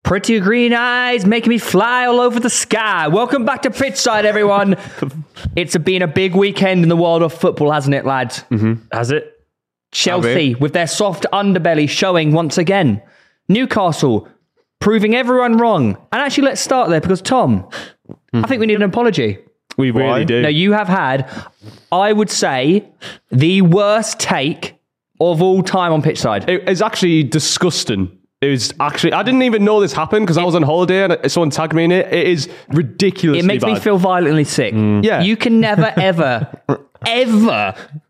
Pretty green eyes making me fly all over the sky. Welcome back to Pitchside, everyone. It's been a big weekend in the world of football, hasn't it, lads? Mm-hmm. Has it? Chelsea, with their soft underbelly, showing once again. Newcastle, proving everyone wrong. And actually, let's start there because, Tom, I think we need an apology. We really do. No, you have had, I would say, the worst take of all time on Pitchside. It's actually disgusting. It was actually, I didn't even know this happened because I was on holiday and someone tagged me in it. It is ridiculously It makes me feel violently sick. Yeah. You can never, ever, ever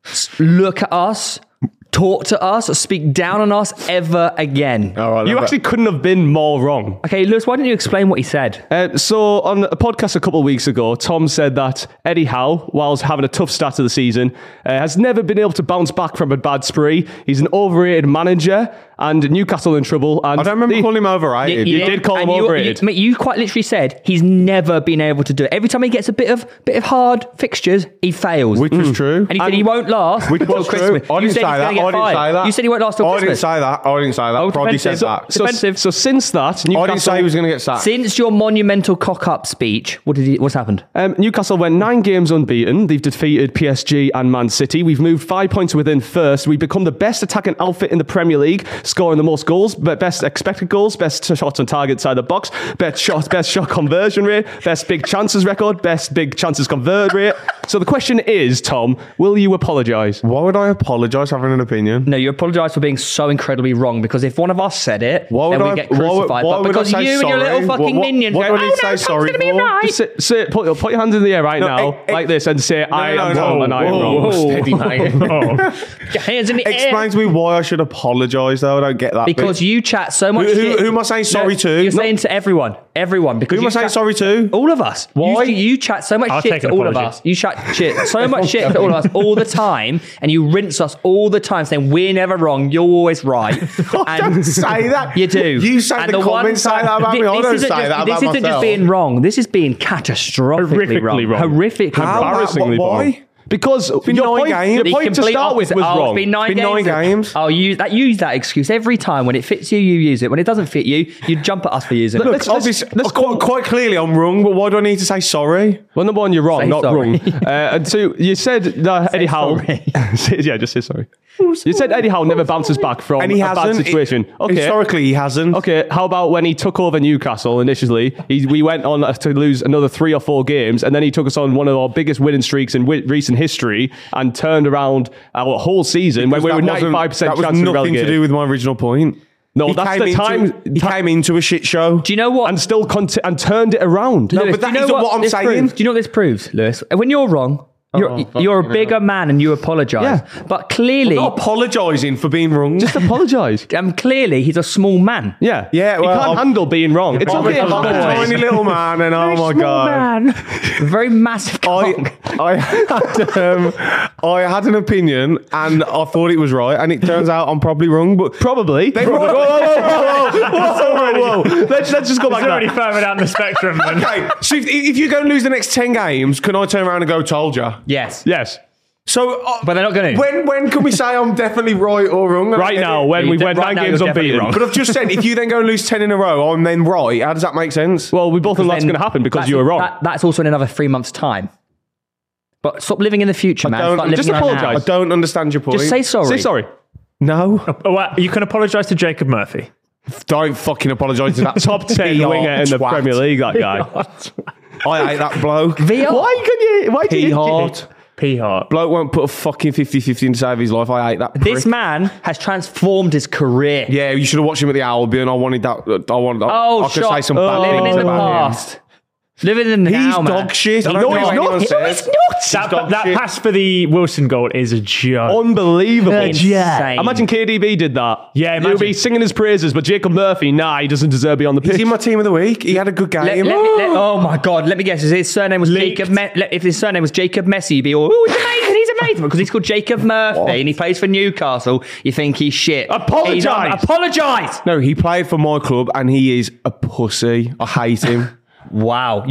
look at us, talk to us, or speak down on us ever again. You actually couldn't have been more wrong. Okay, Lewis, why don't you explain what he said? So on a podcast a couple of weeks ago, Tom said that Eddie Howe, whilst having a tough start to the season, has never been able to bounce back from a bad spree. He's an overrated manager and Newcastle in trouble. And I don't remember calling him overrated. You did call him overrated. You quite literally said he's never been able to do it. Every time he gets a bit of hard fixtures, he fails. Which was true. And he said he won't last until Christmas. I didn't say that. You said he won't last till I Christmas. didn't say that. Probably said that. Defensive. So since that, Newcastle, I didn't say he was going to get sacked. Since your monumental cock-up speech, what's happened? Newcastle went 9 games unbeaten. They've defeated PSG and Man City. We've moved 5 points within first. We've become the best attacking outfit in the Premier League, scoring the most goals, best expected goals, best shots on target inside the box, best shot conversion rate, best big chances record, best big chances converted rate. So the question is, Tom, will you apologise? Why would I apologise having an opinion? No, you apologise for being so incredibly wrong, because if one of us said it, then we get crucified. Why but because would I say you and your little sorry? fucking minions what go, do I need to say sorry Tom's gonna be for? right. Just put your hands in the air right now, like this, and say, I am wrong and I am wrong. Steady, mate. Your hands in the air. Explain to me why I should apologise, though. I don't get that. Because you chat so much Who shit. am I saying sorry to? You're saying to everyone. Because Who am you I saying chat- sorry to? All of us. Why? You chat so much I'll shit take to an all of apology. us. You chat shit so much shit to all of us all the time, and you rinse us all the time, saying we're never wrong. You're always right. I don't say that. You do. You say And the one comments say time- that about me. I don't say that about This isn't just myself. being wrong. This is being catastrophically wrong. Horrifically wrong. Embarrassingly wrong. Why? Because been your 9 games. point to complete start with opposite. was wrong. It's been 9 Been games. 9 games. Oh, use that excuse every time. When it fits you, you use it. When it doesn't fit you, you jump at us for using it. Look, obviously, quite clearly I'm wrong, but why do I need to say sorry? Well, number one, you're wrong, Say not sorry. wrong. And two, you said that Eddie Howe... yeah, just say sorry. You said Eddie Howe never bounces back from And he a bad hasn't. situation. Historically, he hasn't. Okay, how about when he took over Newcastle initially? We went on to lose another 3 or 4 games, and then he took us on one of our biggest winning streaks in recent history and turned around our whole season when we were 95% chance That was of nothing relegated. to do with my original point. No, He that's came the into- time... He came into a shit show. Do you know what? and still and turned it around. No, Lewis, but that do you know isn't what I'm this saying. proves? Do you know what this proves, Lewis? When you're wrong, you're a bigger man and you apologise. Yeah. But clearly, I'm not apologising for being wrong. Just apologise. clearly he's a small man. Yeah. Yeah, well, he can't handle being wrong. It's I'm okay. a tiny little man, and oh my god. Very massive cock. I had an opinion and I thought it was right, and it turns out I'm probably wrong. But Probably. Whoa. Let's just go back It's to already that. further down the spectrum than... okay, so if you go and lose the next 10 games, can I turn around and go, told ya? Yes. Yes. So, But they're not going to. when can we say I'm definitely right or wrong? Right now, when we went 9 now games you're definitely unbeaten. wrong. But I've just said, if you then go and lose 10 in a row, I'm then right. How does that make sense? Well, we both know that's Then going to happen because that's- you were wrong. That's also in another 3 months' time. But stop living in the future, man. don't- Start living just in the apologise. I now. don't understand your point. Just say sorry. Say sorry. no. Oh, well, you can apologise to Jacob Murphy. Don't fucking apologise to that Top 10 PR winger in the twat. Premier League, that guy. I hate that bloke. VR? Why do P you... Hart. P. Hart. Bloke won't put a fucking 50-50 in to save his life. I hate that prick. This man has transformed his career. Yeah, you should have watched him at the Albion. I wanted that. I could say some bad living things in the about him. past. Living in the He's now, man. dog shit. I don't No, know he's what not. anyone No, says. he's not. That pass for the Wilson goal is a joke. Unbelievable. Insane. Imagine KDB did that. Yeah, He'll imagine. be singing his praises, but Jacob Murphy, he doesn't deserve to be on the He's pitch. in my team of the week. He had a good game. Oh my God! Let me guess. If his surname was Jacob, if his surname was Jacob Messi, you'd be all, oh, he's amazing. He's amazing because he's called Jacob Murphy and he plays for Newcastle. You think he's shit? Apologise. Apologise. No, he played for my club and he is a pussy. I hate him. Wow, you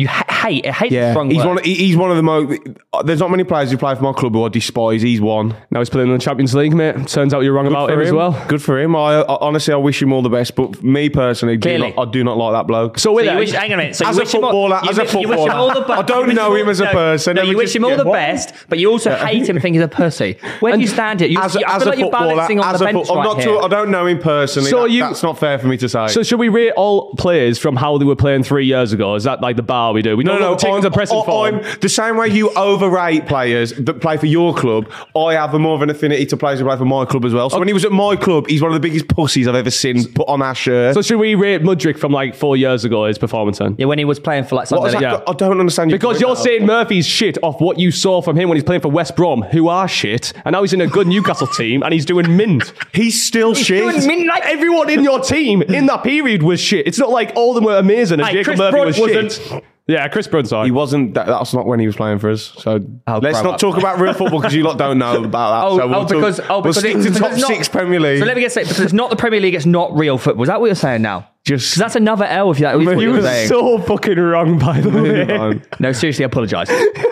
hate. Hate is a strong he's word. he's one of the most. There's not many players who play for my club who I despise. He's one. Now he's playing in the Champions League, mate. Turns out you're wrong about him as well. Good for him. I honestly, I wish him all the best. But me personally, Clearly. I do not like that bloke. So with So you that, wish, hang on a minute. So As you a wish him all- footballer, you as a wish- you wish him footballer. all the I don't you wish know him him as a person. No, Let you me wish just- him all the what? best, but you also hate him and think he's a pussy. Where do you stand here? I feel like you're balancing on the bench right here. I don't know him personally. So That's not fair for me to say. so should we rate all players from how they were playing 3 years ago? Is that like the bar we do? We don't take the present form. I'm the same way you overrate players that play for your club. I have a more of an affinity to players who play for my club as well. So when he was at my club, he's one of the biggest pussies I've ever seen put on our shirt. So should we rate Mudryk from like 4 years ago, his performance then? Yeah, when he was playing for like What has something. that got- I don't understand your Because point you're now. saying Murphy's shit off what you saw from him when he's playing for West Brom, who are shit, and now he's in a good Newcastle team and he's doing mint. He's still shit. doing mint like- Everyone in your team in that period was shit. It's not like all of them were amazing and Hey, Jacob Chris Murphy Brunt was wasn't. shit. Yeah, Chris Brunt, sorry. He wasn't. That's not when he was playing for us. So let's grow not up. talk about real football because you lot don't know about that. So we'll stick to top it's not- 6 Premier League. So let me get straight, because it's not the Premier League, it's not real football. Is that what you're saying now? Just 'Cause that's another L if that is what He you're was saying. so fucking wrong, by the way. No, seriously, I apologise.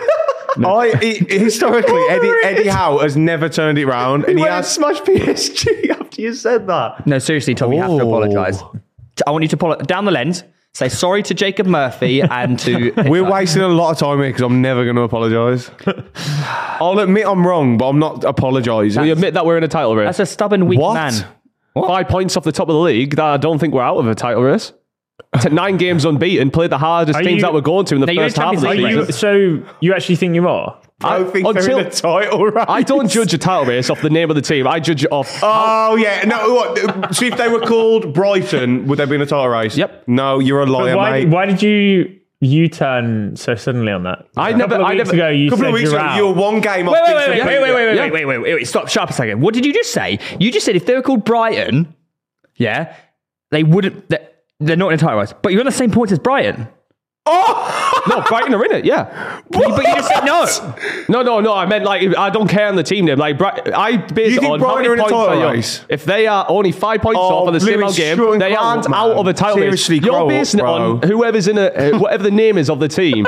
Historically, Eddie Howe has never turned it round, and he has. smashed PSG after you said that. No, seriously, Tom, you have to Oh. apologise. I want you to apologise. Down the lens, say sorry to Jacob Murphy and to... We're wasting a lot of time here because I'm never going to apologise. I'll admit I'm wrong, but I'm not apologising. We admit that we're in a title race. That's a stubborn, weak What? man. 5 points off the top of the league. I don't think we're out of a title race. 9 games unbeaten, played the hardest Are teams you- that we're going to in the No, you're first in half of the Champions League, season. So you actually think you are? I don't think they're in the title race. I don't judge a title race off the name of the team. I judge it off. Oh, yeah. No, what? So if they were called Brighton, would they be in a title race? Yep. No, you're a liar, mate. Why did you turn so suddenly on that? I A couple of weeks ago, you A couple said of weeks you're ago, out. you were one game off. Wait, stop, sharp a second. What did you just say? You just said if they were called Brighton, yeah, they wouldn't, they're not in a title race, but you're on the same points as Brighton. No, Brighton are in it, yeah. But you just said no. No. I meant like I don't care on the team name. Like I base You it think on how Brighton many are in a points title are you. race? If they are only 5 points Oh, off of the same Lewis, game, shut they and aren't grow up, out man. of a title Seriously, race. You're grow up, basing it on bro. whoever's in a whatever the name is of the team.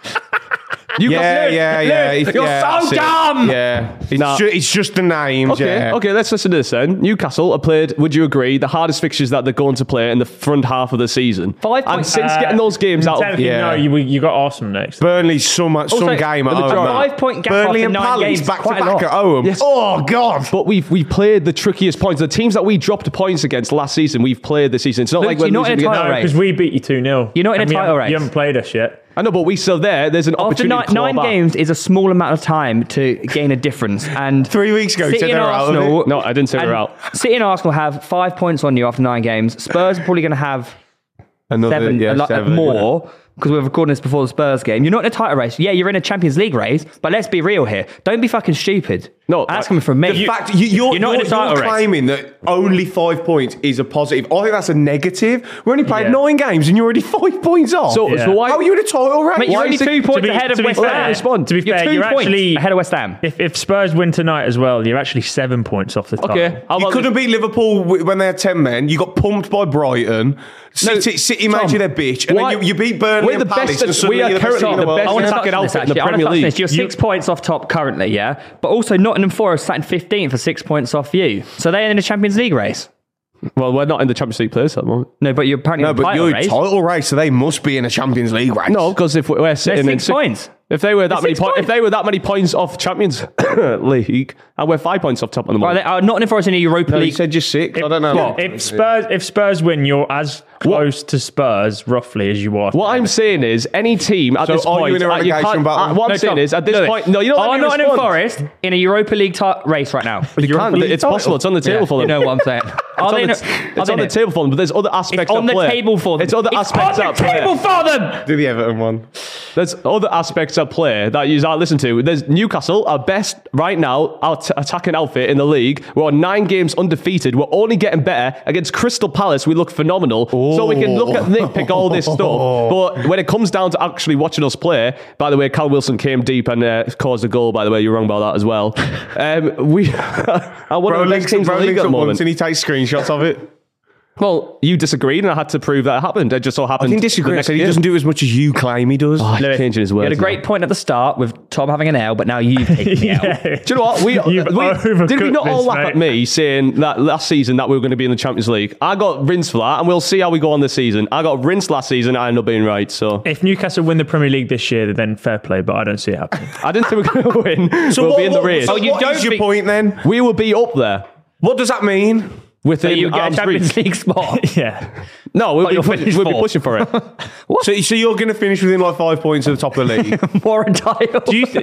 Yeah. You're that's so it. dumb. Yeah. It's, Nah. it's just the names. Okay, let's listen to this then. Newcastle have played, would you agree, the hardest fixtures that they're going to play in the front half of the season. 5 And points. since getting those games out of... Technically, Yeah. no, you got Arsenal next. Burnley, some Also, game at a home. 5-point gap Burnley after and 9 Palace games, back to quite a back lot. at home. Yes. Oh, God. But we've played the trickiest points. The teams that we dropped points against last season, we've played this season. It's not Luke, like we're you're not in losing a against... title race. Because we beat you 2-0. You're not in a And title race. You haven't played us yet. I know, but we still there's an After opportunity to claw nine back. games is a small amount of time to gain a difference. And 3 weeks ago, you City said they and were out of Arsenal, it. No, I didn't say we're out. City and Arsenal have 5 points on you after 9 games. Spurs are probably going to have Another, seven more because we're recording this before the Spurs game. You're not in a title race. Yeah, you're in a Champions League race, but let's be real here. Don't be fucking stupid. No, that's coming from me. The fact you're not in a title race. claiming that only 5 points is a positive. I think that's a negative. We only played Yeah. 9 games and you're already 5 points off. So Yeah. why... how are you in a title race? Mate, you're Why only is it- 2 points to be- ahead of to be West fair- Ham. respond. To be You're fair, 2 you're points actually ahead of West Ham. If Spurs win tonight as well, you're actually 7 points off the top. Okay, how You about couldn't beat Liverpool when they had 10 men. You got pumped by Brighton. City made you their bitch. And why- then you beat Burnley we're the and Palace. best- and suddenly we are you're currently best in the world. best I want to attacking touch on this, outfit in the actually. I wanna Premier touch on League. this. You're 6 points off top currently, yeah? But also Nottingham Forest sat in 15th for 6 points off you. So they're in a Champions League race. Well, we're not in the Champions League players at the moment. No, but you're apparently No, in a but title you're race. title race, so they must be in a Champions League race. No, because if we're sitting They're in 6 points. If they were that many 6 points, points. if they were that many points off Champions League, and we're 5 points off top at the Well, moment. they are Nottingham Forest in a Europa No, you League. said just 6. I don't know. If Spurs win, you're as close to Spurs roughly as you are. What I'm saying is, any team at So this are you point, in a you relegation can't- battle? what I'm No, saying Tom, is, at this Lewis, point, no, you don't let are me Nottingham respond. Forest in a Europa League race right now? You can't. It's possible. It's on the table for You them. know what I'm saying? Are they in It's a- on are the, it's they on in the it? table for them, but there's other aspects It's on at the play. table for them. It's other aspects on at the play. table for them. Do the Everton one. There's other aspects at play that you start listening to. There's Newcastle, our best right now attacking outfit in the league. We're on 9 games undefeated. We're only getting better. Against Crystal Palace, we look phenomenal. So we can look at nitpick all this stuff. But when it comes down to actually watching us play, by the way, Cal Wilson came deep and caused a goal, by the way. You're wrong about that as well. We are one of the best teams in the league at the moment. And he takes screenshots of it. Well, you disagreed, and I had to prove that it happened. It just so I happened. didn't disagree. I said he doesn't do as much as you claim he does. Oh, he's Lewis, changing his You words. had a great point at the start with Tom having an L, but now you've taken the L. Yeah. Do you know what? You've Did we overcooked not all this, laugh mate. at me saying that last season that we were going to be in the Champions League? I got rinsed for that, and we'll see how we go on this season. I got rinsed last season, I ended up being right. So If Newcastle win the Premier League this year, then fair play, but I don't see it happening. I didn't think we were going to win. So we'll be in the race. So you what don't is your think- point then? We will be up there What does that mean? within You get a arm's Champions reach. League spot. Yeah. No, we'll, you'll finish we'll be fourth. pushing for it. So you're going to finish within like 5 points of the top of the league? More a title. Do you think?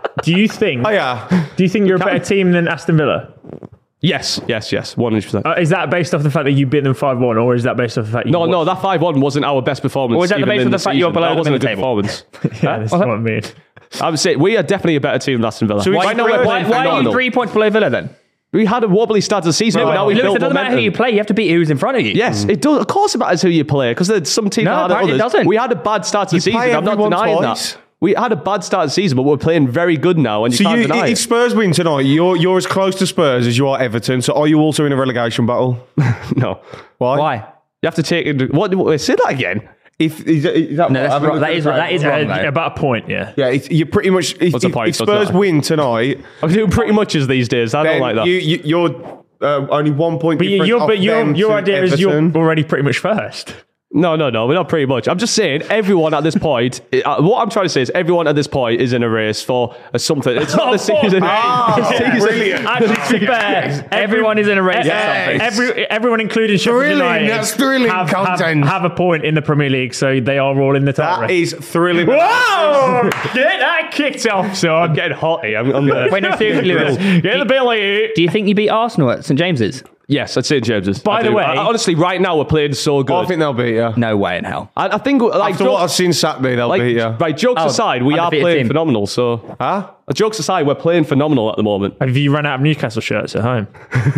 Oh yeah. Do you think you're a better team than Aston Villa? Yes, 100%. Is that based off the fact that you beat them 5-1, or is that based off the fact you No, that 5-1 wasn't our best performance. Or was that the even base in of the fact you're season. below That them wasn't in a the good table? performance. Yeah, that's what I mean. I would say we are definitely a better team than Aston Villa. So Right now we're Why playing are you phenomenal. 3 points below Villa then? We had a wobbly start to the season, but now we've Lewis, built it doesn't matter who momentum. you play. You have to beat who's in front of you. Yes, it does. Of course, it matters who you play because there's some teams No, that had apparently it others. doesn't. We had a bad start to the You season. play I'm not everyone denying twice. that. We had a bad start to the season, but we're playing very good now, and you So can't deny if it. Spurs win tonight, you're as close to Spurs as you are Everton. So are you also in a relegation battle? No, Why? Why? you have to take into say that again. Is that, No, that's wrong. That is wrong, though. About a point, yeah. Yeah, you're pretty much. What's the point? If Spurs Doesn't it? win tonight, I'm doing pretty much as these days. I then don't like that. you're only 1 point But difference. your idea is you're already pretty much first. No, we're not pretty much. I'm just saying, everyone at this point, what I'm trying to say is everyone at this point is in a race for something. It's not the season. Brilliant. Actually, to be fair, Everyone is in a race. Yes. for something. everyone, including Sheffield Thrilling, United, that's thrilling content. have a point in the Premier League, so they are all in the top That race. is thrilling. Whoa! Get that kicked off, son. I'm getting hot here. I'm Wait, no, seriously, Lewis. Get the belly. Do you think you beat Arsenal at St James's? Yes, I'd say James's. By I the do. way- honestly, right now we're playing so good. I think they'll beat you. No way in hell. I think like After what I've seen Saturday, they'll beat you. right. Jokes Oh, aside, we are undefeated playing team. phenomenal. So, Huh? jokes aside, we're playing phenomenal at the moment. Have you run out of Newcastle shirts at home?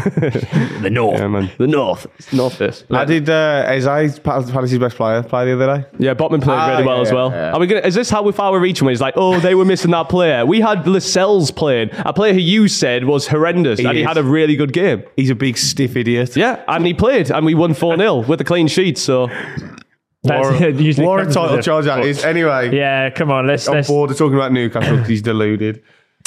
The North. Yeah, man. The North, it's North this. How did Eze, Palace's best player, play the other day? Yeah, Botman played Ah, really well yeah, as well. yeah. Are we gonna? Is this how far we're reaching? Where he's like, oh, they were missing that player. We had Lascelles playing, a player who you said was horrendous, and he is. had a really good game. He's a big stiff idiot. Yeah, and he played, and we won 4-0 with a clean sheet. So, Usually What a comes title with charge that is. Anyway, Yeah, come on. Let's I'm bored of talking about Newcastle because he's deluded.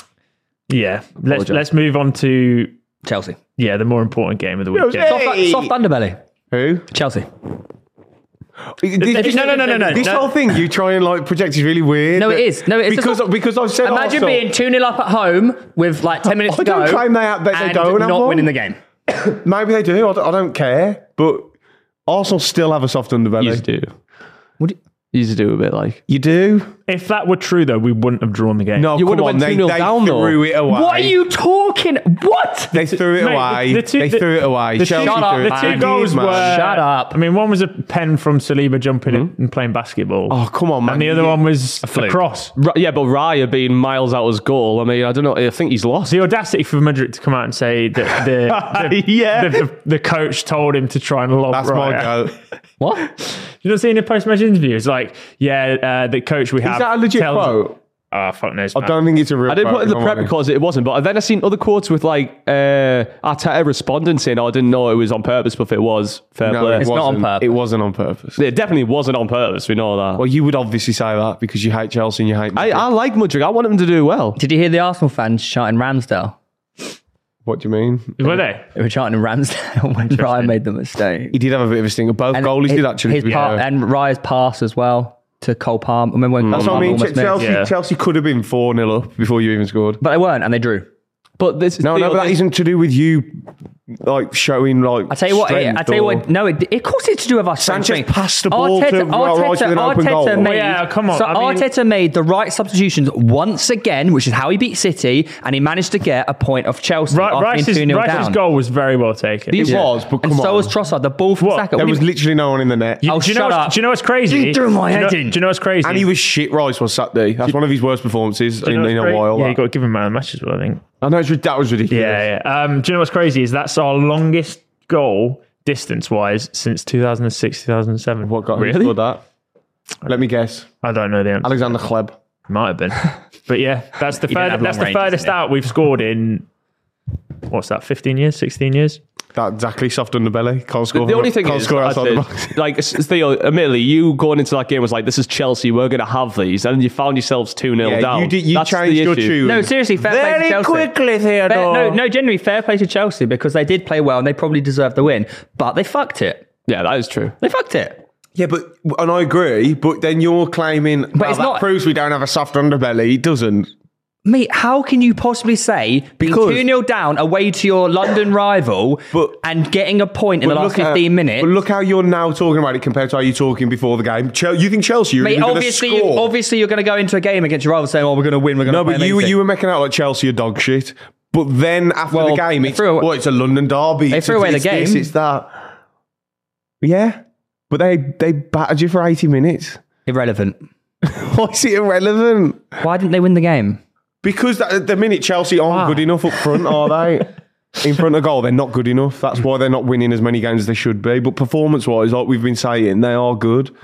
let's move on to Chelsea. the more important game of the weekend. Hey! Soft underbelly. Who? Chelsea. No. This whole thing you try and like project is really weird. No, it is. No, it's because I've said Imagine Arsenal. being 2-0 up at home with like 10 minutes I to go. don't claim they and don't have not one. winning the game. Maybe they do. I don't care. But Arsenal still have a soft underbelly. you do. What do You do a bit like. You do? If that were true, though, we wouldn't have drawn the game. No, You come would've on. went They 2-0 down, though. threw it away. What are you talking? What? They threw it Mate, away. the two- They the- threw it away. the Chelsea two- Shut up, threw it. The two man. goals Man. were. Shut up. I mean, one was a pen from Saliba jumping and playing basketball. Oh, come on, man. And the other one was a fluke. cross. Yeah, but Raya being miles out his goal. I mean, I don't know. I think he's lost. The audacity for Madrid to come out and say that Yeah. the coach told him to try and lob That's my Raya. goat. What? You not seeing the post-match interview? It's like, the coach we have. Is that a legit tells- quote? Oh, fuck knows. I don't think it's a real I didn't quote, put it in the if I'm prep honest. because it wasn't, but then I seen other quotes with like Arteta responding saying, "Oh, I didn't know it was on purpose, but if it was, fair No, play." it It's not on wasn't. purpose. It wasn't on purpose. It definitely wasn't on purpose. We know that. Well, you would obviously say that because you hate Chelsea and you hate Madrid. I like Mudryk. I want him to do well. Did you hear the Arsenal fans shouting Ramsdale? What do you mean? Were they? They were chanting Ramsdale when Ryan made the mistake. He did have a bit of a stinger. Both goalies did actually. His to be part, fair. and Raya's pass as well to Cole Palmer. Remember when That's Cole what I Palmer mean. almost missed? Chelsea, Yeah. Chelsea could have been 4-0 up before you even scored. But they weren't, and they drew. But this is No, but that isn't to do with you, like showing like. I tell you what. strength I tell you or- what. No, of course it's to do with us. Sanchez passed the ball to Rice with an open goal. Arteta made, Yeah, come on, So I mean- Arteta made the right substitutions once again, which is how he beat City, and he managed to get a point of Chelsea after being 2-0 Rice's down. goal was very well taken. It was, but And come so on. was Trossard. The ball from What? Saka. There What was do you- literally no one in the net. Oh, do you know shut what's, up. Do you know what's crazy? You threw my Do you head know- in. Do you know what's crazy? And he was shit, Rice, was Saturday. That's one of his worst performances Do you in know a what's crazy? while. Yeah, you got to give him man of the match as well, I think. I know that was ridiculous. Yeah. Do you know what's crazy? Is that's our longest goal distance-wise since 2006, 2007. What got him Really? scored that? Let me guess. I don't know the answer. Alexander Kleb. Might have been. But yeah, that's the didn't have that's long the ranges, furthest didn't he? out we've scored in what's that, 15 years, 16 years? That exactly, soft underbelly. Can't score. The only thing can't is, score as outside the in, box. like, Theo, admittedly, you going into that game was like, this is Chelsea, we're going to have these, and you found yourselves 2-0 down. You That's the changed your issue. tune. No, seriously, fair play to Chelsea. Theodore. No, genuinely, fair play to Chelsea because they did play well and they probably deserved the win, but they fucked it. Yeah, that is true. They fucked it. Yeah, and I agree, but then you're claiming, it's that not- proves we don't have a soft underbelly. It doesn't. Mate, how can you possibly say being Because- 2-0 down away to your London rival and getting a point in the last 15 minutes? But look how you're now talking about it compared to how you're talking before the game. You think Chelsea, you're Mate, even going to obviously, score. obviously you're going to go into a game against your rival saying, "Oh, we're going to win. We're going to." No, but you were making out like Chelsea are dog shit. But then after Well, the game, they it's, threw away- it's a London derby. They threw away the It's this, game. it's that. Yeah, but they battered you for 80 minutes. Irrelevant. Why is it irrelevant? Why didn't they win the game? Because at the minute Chelsea aren't good enough up front, are they? In front of goal, they're not good enough. That's why they're not winning as many games as they should be. But performance-wise, like we've been saying, they are good.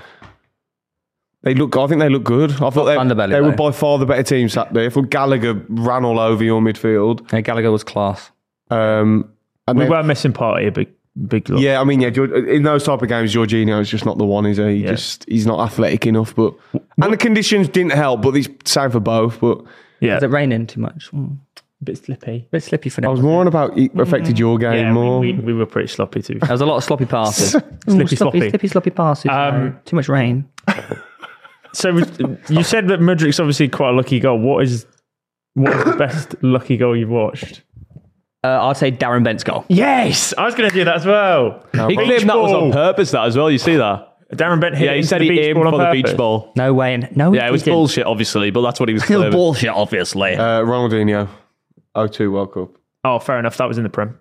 I think they look good. I thought they were by far the better team Saturday. I thought Gallagher ran all over your midfield. Yeah, Gallagher was class. And We then- were missing Partey, a big look. yeah, I mean, in those type of games, Jorginho is just not the one, is he? He's not athletic enough. But and the conditions didn't help. But it's same for both. But Yeah. Is it raining too much? A bit slippy. Bit slippy for I them. was more on about it affected your game Yeah, more. we were pretty sloppy too. There was a lot of sloppy passes. Sloppy. sloppy passes. Too much rain. So you said that Mudrik's obviously quite a lucky goal. What is the best lucky goal you've watched? I'd say Darren Bent's goal. Yes, I was going to do that as well. He claimed that was on purpose, that as well. You see that? Darren Bent hit. Yeah, he into said the he beach aimed ball on for the purpose. beach ball. No way. No, Yeah, it was bullshit, obviously, but that's what he was Still claiming. bullshit, obviously. Ronaldinho, 02 World Cup. Oh, fair enough. That was in the Prem.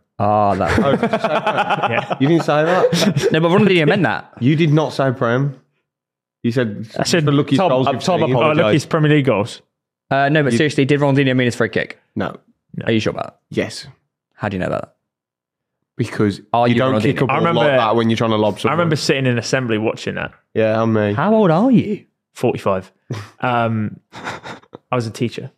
That. You didn't say that. No, but Ronaldinho meant that. You did not say Prem. You said I said the luckiest Tom, goals I'm you've Tom, seen. apologise. Lucky's Premier League goals. No, but seriously, did Ronaldinho mean his free kick? No. Are you sure about that? Yes. How do you know that? Because Are you you don't Ronaldinho? kick a ball I remember- like that when you're trying to lob I someone. remember sitting in assembly watching that. Yeah, I'm me. How old are you? 45. I was a teacher.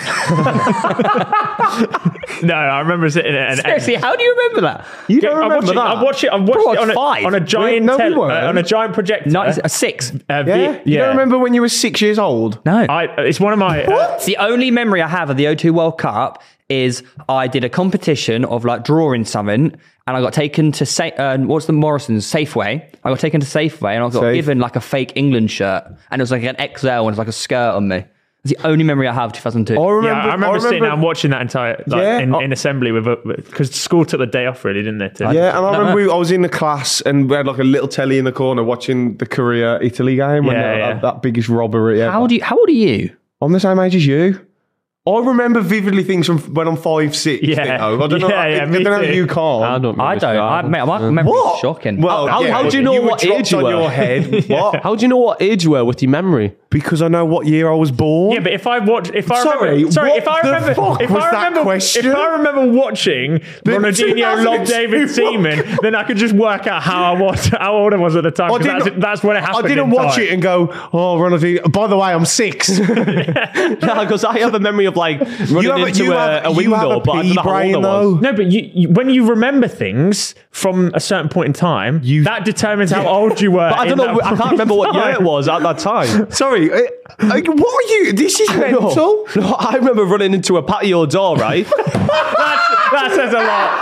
No, I remember sitting there and Seriously, how do you remember that? You don't remember that? I watched it Bro, on it's five. on a giant No, we tele- weren't. on a giant projector. A 6. Yeah? You don't remember when you were 6 years old? No. It's one of my. The only memory I have of the O2 World Cup is I did a competition of like drawing something and I got taken to what's the Morrison's Safeway. I got taken to Safeway and I got Safe. given like a fake England shirt and it was like an XL and it was like a skirt on me. It's the only memory I have of 2002. I remember, I remember sitting down watching that entire in assembly because school took the day off really, didn't they? Yeah, and I remember I was in the class and we had like a little telly in the corner watching the Korea-Italy game when they had that biggest robbery ever. How old are you? I'm the same age as you. I remember vividly things from when I'm 5, 6. Yeah. I don't know. I me don't know if too. you can't. I don't I don't. My memory is shocking. Well, How do you know were what age dropped you on were? your head? What? How do you know what age you were with your memory? Because I know what year I was born. Yeah, but if I watch, if I Sorry, remember, what if I the remember, fuck if was I that remember, question? if I remember watching Ronaldinho lob 2002. David Seaman, then I could just work out how old I was at the time. 'cause that's when it happened. I didn't in watch time. it and go, oh, Ronaldinho. By the way, I'm 6. Yeah, because I have a memory of like running into a window, but I don't know how old I was. No, but when you remember things from a certain point in time, that determines how old you were. But I don't know. I can't remember what year it was at that time. Sorry. What are you? This is mental. No, I remember running into a patio door, right? That says a lot.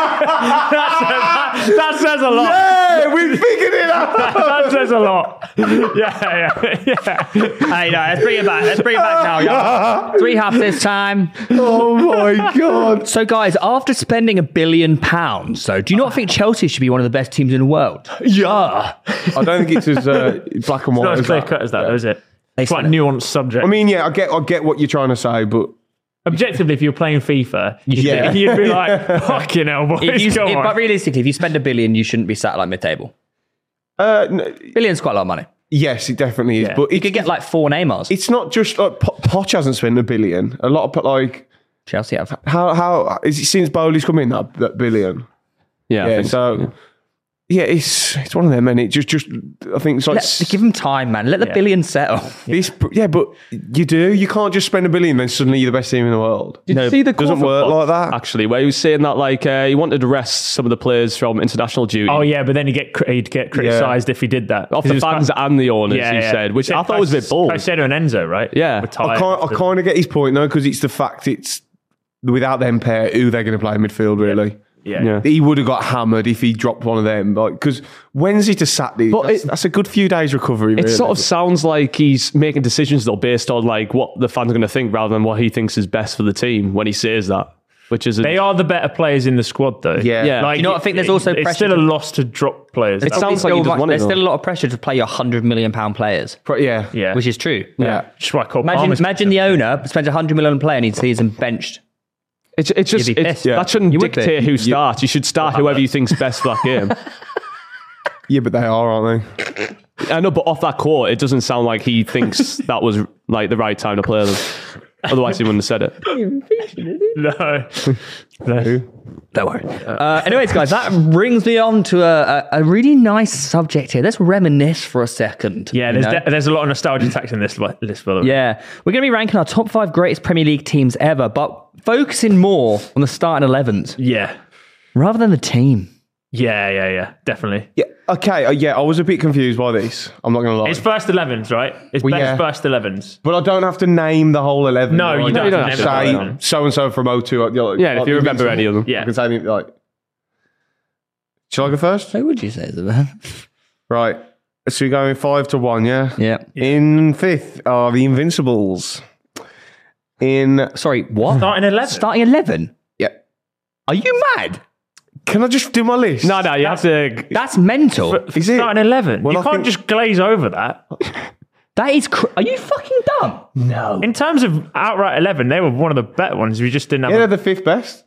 that says a lot. Yeah, we figured it out. That says a lot. Yeah. Hey, no, let's bring it back. Let's bring it back now, y'all. 3 halves this time. Oh my God. So, guys, after spending £1 billion, so do you not think Chelsea should be one of the best teams in the world? Yeah. I don't think it's as black and white Not as as clear that. cut as that, though, is it? They Quite a said it. nuanced subject. I mean, yeah, I get what you're trying to say, but objectively, if you're playing FIFA, Yeah. you'd be like, fucking hell, boys, But realistically, if you spend $1 billion, you shouldn't be sat like mid-table. Billion's quite a lot of money. yes, it definitely is. Yeah. But You could get like 4 Neymars. it's not just like Poch hasn't spent $1 billion. A lot of like Chelsea have. how is it since Bowley's come in that billion? Yeah. I Yeah, think so Yeah, it's one of them, and it just I think it's like Give them time, man. Let the billion settle. but you can't just spend $1 billion and then suddenly you're the best team in the world. Did you see the doesn't cover work box, like that. Actually, where he was saying that like he wanted to rest some of the players from international duty. Oh yeah, but then he'd get criticised if he did that. Off the fans and the owners, he said, which I thought was a bit bold. Caicedo and Enzo, right? Yeah. I kind of get his point though, because it's the fact it's without them pair, who they're going to play in midfield really. Yeah. He would have got hammered if he dropped one of them. Because Wednesday to Saturday, that's a good few days recovery. It really. sort of sounds like he's making decisions though based on like what the fans are going to think rather than what he thinks is best for the team when he says that. Which is they are the better players in the squad though. Yeah. Like, You know what, I think there's also it's pressure still a to- loss to drop players. It sounds like he doesn't want it. There's though. still a lot of pressure to play your £100 million players, Yeah. yeah, which is true. Yeah. Just why Cole Palmer's- Imagine the owner spends £100 million on a player and he sees him benched. It's just You'd be pissed. that shouldn't You would be. dictate who starts. You should start whoever you think's best for that game. Yeah, but they are, aren't they? I know, but off that court, it doesn't sound like he thinks that was like the right time to play them. Otherwise, he wouldn't have said it. No. Don't worry. Anyways, guys, that brings me on to a really nice subject here. Let's reminisce for a second. Yeah, you know? there's a lot of nostalgia tax in this list, by the way. Yeah, we're going to be ranking our top 5 greatest Premier League teams ever, but focusing more on the starting 11s Yeah. rather than the team. Yeah, definitely. Yeah. Okay. I was a bit confused by this. I'm not going to lie. It's first 11s, right? It's Well, best yeah. first 11s. But I don't have to name the whole 11. No, you don't. you don't have to. say so and so from 02. Yeah, if you remember any of them. Yeah. I can say anything like. Shall I go first? Who would you say is the best? Right. So we're going 5 to 1, yeah? Yeah. In 5th are the Invincibles. Sorry, what? Starting 11. Starting 11? Yeah. Are you mad? Can I just do my list? No, you have to. That's mental. Is it? Starting 11. Well, you I can't think- just glaze over that. That is. Are you fucking dumb? No. In terms of outright 11, they were one of the better ones. We just didn't have. Yeah, they're the 5th best.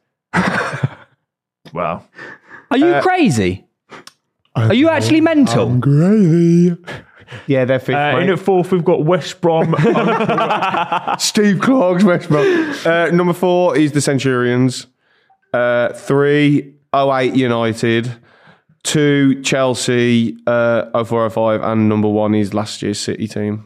Wow. Are you crazy? Are you actually mental? Gravy. Yeah, they're 5th. In mate. at 4th, we've got West Brom. Steve Clark's West Brom. Number 4 is the Centurions. 3, 08 United. 2, Chelsea, 0405. And number 1 is last year's City team.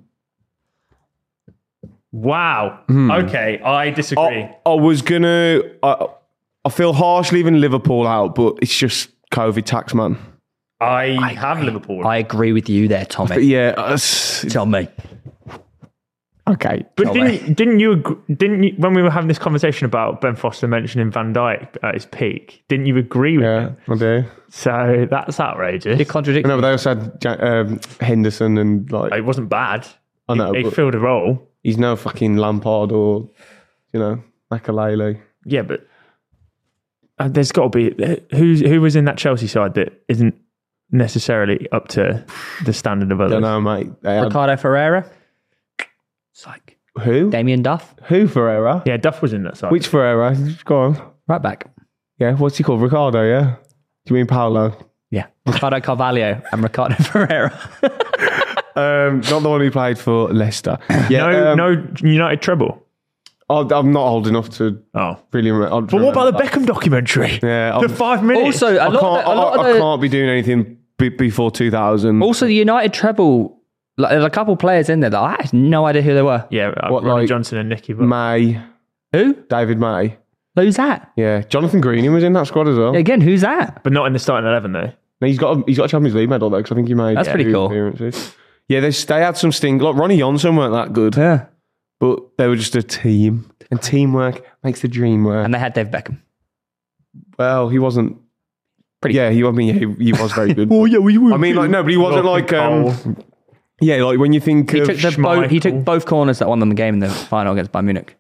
Wow. Okay, I disagree. I was going to... I feel harsh leaving Liverpool out, but it's just COVID tax, man. I have Liverpool. I agree with you there, Tommy. But yeah, Tell me. okay. But didn't you when we were having this conversation about Ben Foster mentioning Van Dijk at his peak? Didn't you agree with Yeah, him? I do. So that's outrageous. You contradict. No, but they also had Henderson and like It wasn't bad. I know, He but filled a role. he's no fucking Lampard or Makalele. Yeah, but there's got to be who was in that Chelsea side that isn't necessarily up to the standard of I others. don't know, mate. They had, Ricardo Ferreira. Psych. who? Damien Duff. Who Ferreira? Yeah, Duff was in that side. Which Ferreira? Go on. Right back. Yeah, what's he called? Ricardo, yeah? Do you mean Paolo? Yeah. Ricardo Carvalho and Ricardo Ferreira. Not the one who played for Leicester. Yeah, no United treble. I'm not old enough to Oh, really remember. but what about the Beckham documentary? Yeah, The 5 minutes. Also, a lot of I the, can't be doing anything before 2000. also the United treble. Like, there's a couple players in there that I had no idea who they were. yeah, What, Ronnie like, Johnson and Nicky. But May, Who? David May. Who's that? Yeah, Jonathan Greening was in that squad as well. Again, who's that? not in the starting 11 though. No, he's got a Champions League medal though, because I think he made. That's pretty 2 cool. appearances. Yeah, they had some sting. Like Ronnie Johnson weren't that good, Yeah. but they were just a team, and teamwork makes the dream work. And they had Dave Beckham. Well, he wasn't. Pretty- Yeah, he was very good. Oh yeah, we were. I mean, like no, but he wasn't like. Yeah, like when you think He of. he took both corners that won them the game in the final against Bayern Munich.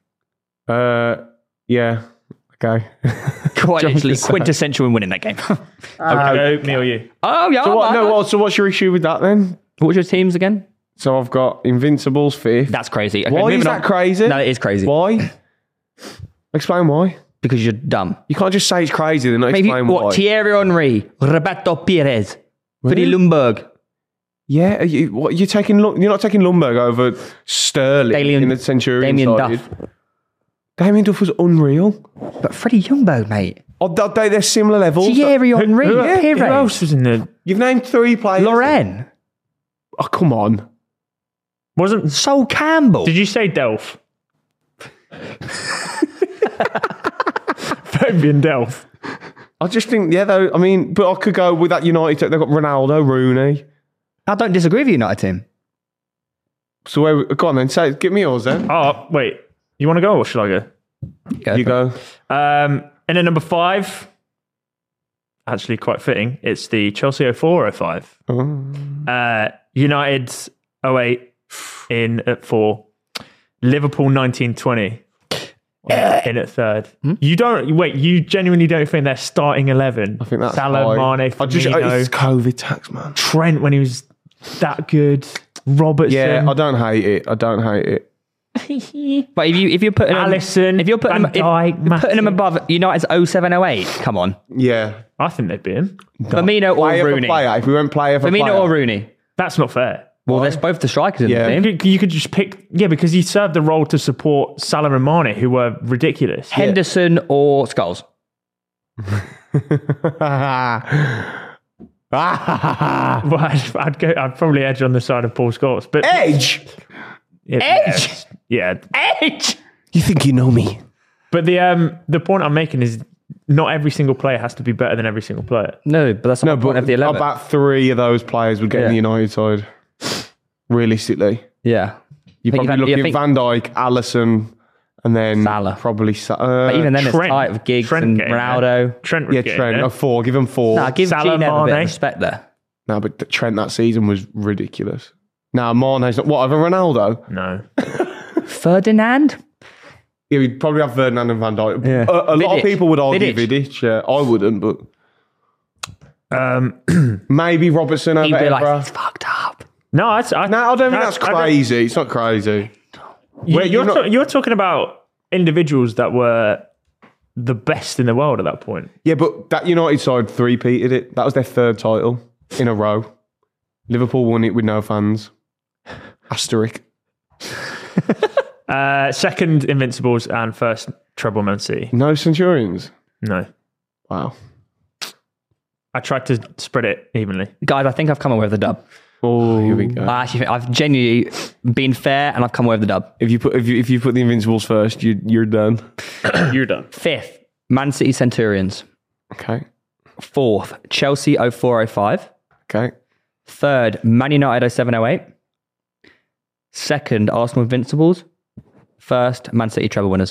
Yeah. Okay. Quite literally Johnson. quintessential in winning that game. Okay, me or you? Oh, yeah. So what's your issue with that then? What was your teams again? So I've got Invincibles 5th. That's crazy. Okay, Why moving is on. that crazy? No, it is crazy. Why? Explain why. Because you're dumb. You can't just say it's crazy then not Maybe explain why. what? Thierry Henry, Roberto Pires, Freddie Ljungberg, Yeah, you're taking. You're not taking Lundberg over Sterling in the Centurion Damien side. Duff. Damien Duff was unreal. But Freddie Ljungberg, mate. They're similar levels. Thierry Henry, Who Pires, else was in the... You've named 3 players. Loren, Oh, come on. Wasn't... Sol Campbell. Did you say Delph? Fabian Delph. I just think, though, I mean, but I could go with that United. They've got Ronaldo, Rooney. I don't disagree with the United team. So, go on then. Give me yours then. Oh, wait. You want to go or should I go? You go. And then number 5, actually quite fitting, it's the Chelsea 04-05. United's 08 in at 4. Liverpool 1920 in at 3rd. You genuinely don't think they're starting 11? I think that's Salah, high. Mane, Firmino, It's COVID tax, man. Trent when he was that good, Robertson. Yeah, I don't hate it. But if you're putting Alisson, if you're putting Van Dijk, putting them Matip. above United's 07-08, come on, Yeah. I think they'd be in. Firmino or Player for Rooney. player. If we went player for player. Firmino or Rooney. That's not fair. Well, there's both the strikers in Yeah. the team. You could just pick, because he served the role to support Salah and Mane, who were ridiculous. Henderson or Scholes. Well, I'd probably edge on the side of Paul Scholes, but Edge? Edge? yeah. Edge. You think you know me? But the point I'm making is not every single player has to be better than every single player. No, but that's not the point of the 11. About 3 of those players would get in the United side. Realistically. Yeah. You're Think probably you've looking had- at Van Dijk, Alisson, and then Salah. probably But even then, Trent. it's tight with Giggs Trent and getting there. Ronaldo. Trent was yeah, getting Trent. there. A 4. Give him 4. Nah, give Salah, Gene a bit of Mane. respect there. No, but Trent that season was ridiculous. Now, Mane's not... What, over Ronaldo? No. Ferdinand? Yeah, we'd probably have Ferdinand and Van Dijk. Yeah. A lot Vidic. of people would argue Vidic. Vidic. Yeah, I wouldn't, but... Maybe Robertson over He'd be like, Evra. it's fucked up. No, I No, I don't think that's crazy. It's not crazy. Wait, You're talking about individuals that were the best in the world at that point. Yeah, but that United side three-peated it. That was their 3rd title in a row. Liverpool won it with no fans. Asterisk. Second Invincibles and first treble Man City. No Centurions. No. Wow. I tried to spread it evenly. Guys, I think I've come away with the dub. Oh, here we go. I actually think I've genuinely been fair and I've come away with the dub. If you put the Invincibles first, you're done. You're done. 5th, Man City Centurions. Okay. 4th, Chelsea 04-05. Okay. 3rd, Man United 07-08. 2nd, Arsenal Invincibles. 1st, Man City treble winners.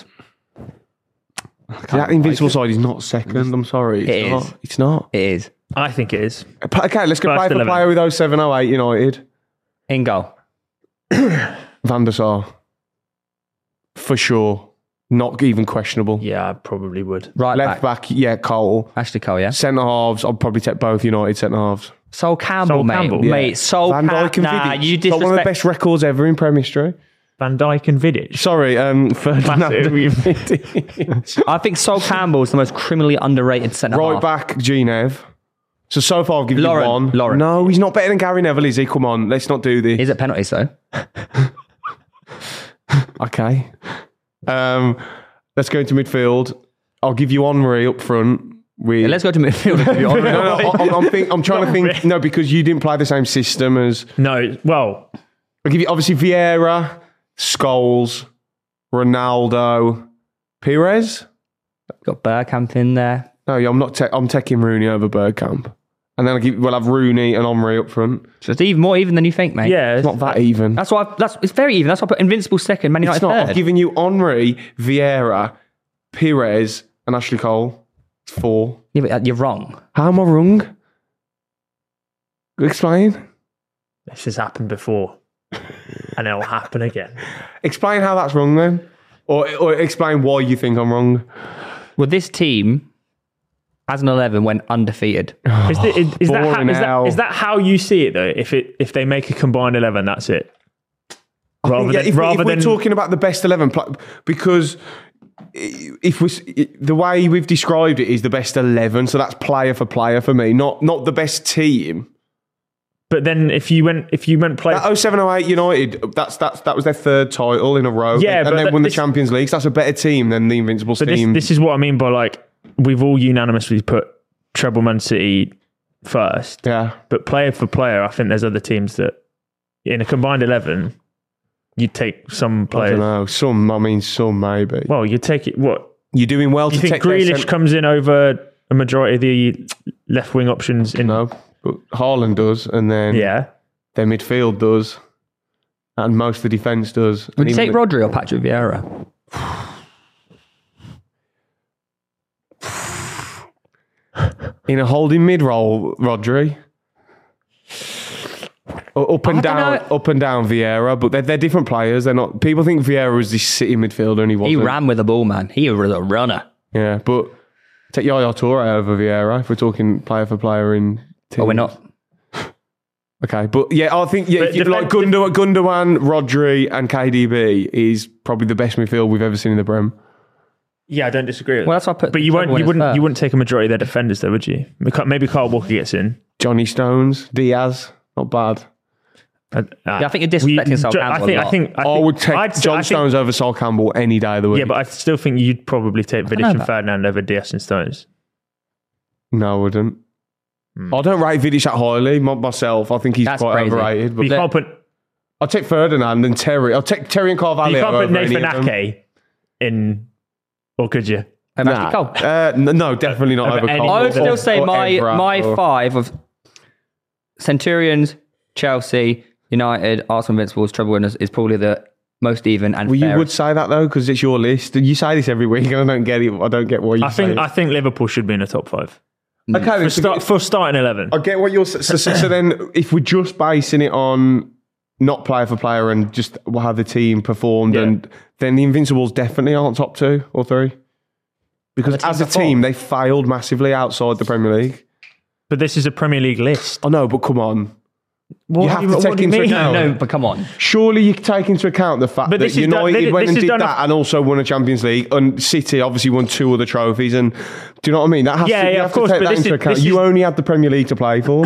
That Invincible side is not second. I'm sorry. It not. is. It's not. It is. I think it is. Okay, let's go First play for 11. player with 07-08 United. In goal. Van der Sar. For sure. Not even questionable. Yeah, I probably would. Right Left back. back, yeah, Cole. Ashley Cole, yeah. Centre halves, I'd probably take both United centre halves. Sol Campbell, Sol mate. Campbell. Mate, Sol Van Dijk and Nah, Vidic. you Got one of the disrespect. best records ever in Premier history. Van Dijk and Vidic. Sorry, Ferdinand. Massive. I think Sol Campbell is the most criminally underrated centre Right half. back, Genev. So far, I'll give Lauren, you one. Lauren. No, he's not better than Gary Neville, is he? Come on, let's not do this. Is it penalties though? Okay. Let's go into midfield. I'll give you Henry up front. With... Let's go to midfield. and give you Henry. I'm trying to think. No, because you didn't play the same system as. No, well, I'll give you obviously Vieira, Scholes, Ronaldo, Pires. Got Bergkamp in there. No, I'm not. I'm taking Rooney over Bergkamp, and then we'll have Rooney and Henry up front. So it's even more even than you think, mate. yeah. It's not that even. That's why. It's very even. That's why I put Invincible second, Man United It's not. third. I've given you Henry, Vieira, Pires, and Ashley Cole. It's 4. Yeah, but you're wrong. How am I wrong? Explain. This has happened before. And it'll happen again. Explain how that's wrong then, or explain why you think I'm wrong. Well, this team, as an 11, went undefeated. Is Boring hell. that how you see it though? If they make a combined 11, that's it. Rather Yeah, than, if rather we're than talking about the best 11, because if the way we've described it is the best 11, so that's player for player for me, not the best team. but then if you went play That 07-08 United, that was their 3rd title in a row. Yeah, and but they won the this- Champions League. So that's a better team than the Invincibles but team. this is what I mean by like we've all unanimously put treble Man City first. Yeah. But player for player, I think there's other teams that, in a combined 11, you'd take some I players. don't know. Some maybe. Well, you take it. What You're doing well you to think? take their Grealish comes in over a majority of the left wing options in. No, but Haaland does, and then Yeah. their midfield does, and most of the defence does. Would And you even take Rodri or Patrick Vieira? in a holding mid role, Rodri? Up and I don't down, know. up and down Vieira, but they're different players. They're not. People think Vieira was this City midfielder, and he He wasn't. ran with the ball, man. He was a runner. Yeah, but take Yaya Toure over Vieira if we're talking player for player in. But we're not. Okay, but yeah, I think But like Gundogan, Rodri, and KDB is probably the best midfield we've ever seen in the Prem. Yeah, I don't disagree. Well, that's why I put. but you treble winners first. wouldn't take a majority of their defenders, though, would you? Maybe Carl Walker gets in. Johnny Stones, Diaz, not bad. Yeah, I think you're disrespecting Sol Campbell a lot. I would take John Stones over Sol Campbell any day of the week. Yeah, but I still think you'd probably take know Vidic and that. Ferdinand over Diaz and Stones. No, I wouldn't. I don't rate Vidic that highly myself. I think he's That's quite crazy. overrated. But you But can't put I'll take Ferdinand and Terry. I'll take Terry and Carvalho. you can't put over any Nathan of them. Ake in, or could you? And Ashley Cole. No, definitely not Over over any Cole. I would or- still say or Evra my or- five of Centurions, Chelsea, United, Arsenal, Invincibles, treble winners is probably the most even and Well, you fairest. would say that though because it's your list. You say this every week, and I don't get it. I don't get why you say it. I think Liverpool should be in the top 5 Okay, then, for starting 11. I get what you're so then if we're just basing it on not player for player and just how the team performed, Yeah. and then the Invincibles definitely aren't top 2 or 3 because the team as a performed. team they failed massively outside the Premier League. But this is a Premier League list. I know, but come on, What have to what take do you into mean? account- No, but come on. surely you take into account the fact But that this is done- United went this and is did done that and also won a Champions League, and City obviously won 2 other trophies. And do you know what I mean? That has Yeah, to, you yeah, have of course, to take but that this into is- account. this You is- only had the Premier League to play for.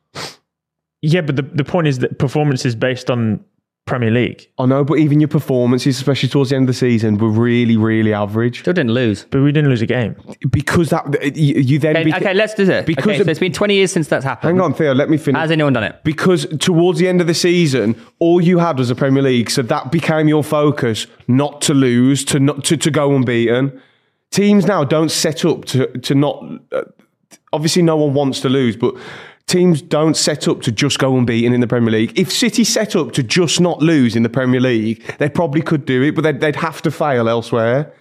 Yeah, but the point is that performance is based on Premier League. I know, but even your performances, especially towards the end of the season, were really, really average. Still didn't lose. But we didn't lose a game. Because that you then Okay, let's do this. because Okay, so it's been 20 years since that's happened. hang on, Theo, let me finish. Has anyone done it? Because towards the end of the season, all you had was a Premier League, so that became your focus, not to lose, to go unbeaten. Teams now don't set up to not. Obviously, no one wants to lose, but teams don't set up to just go unbeaten in the Premier League. If City set up to just not lose in the Premier League, they probably could do it, but they'd have to fail elsewhere.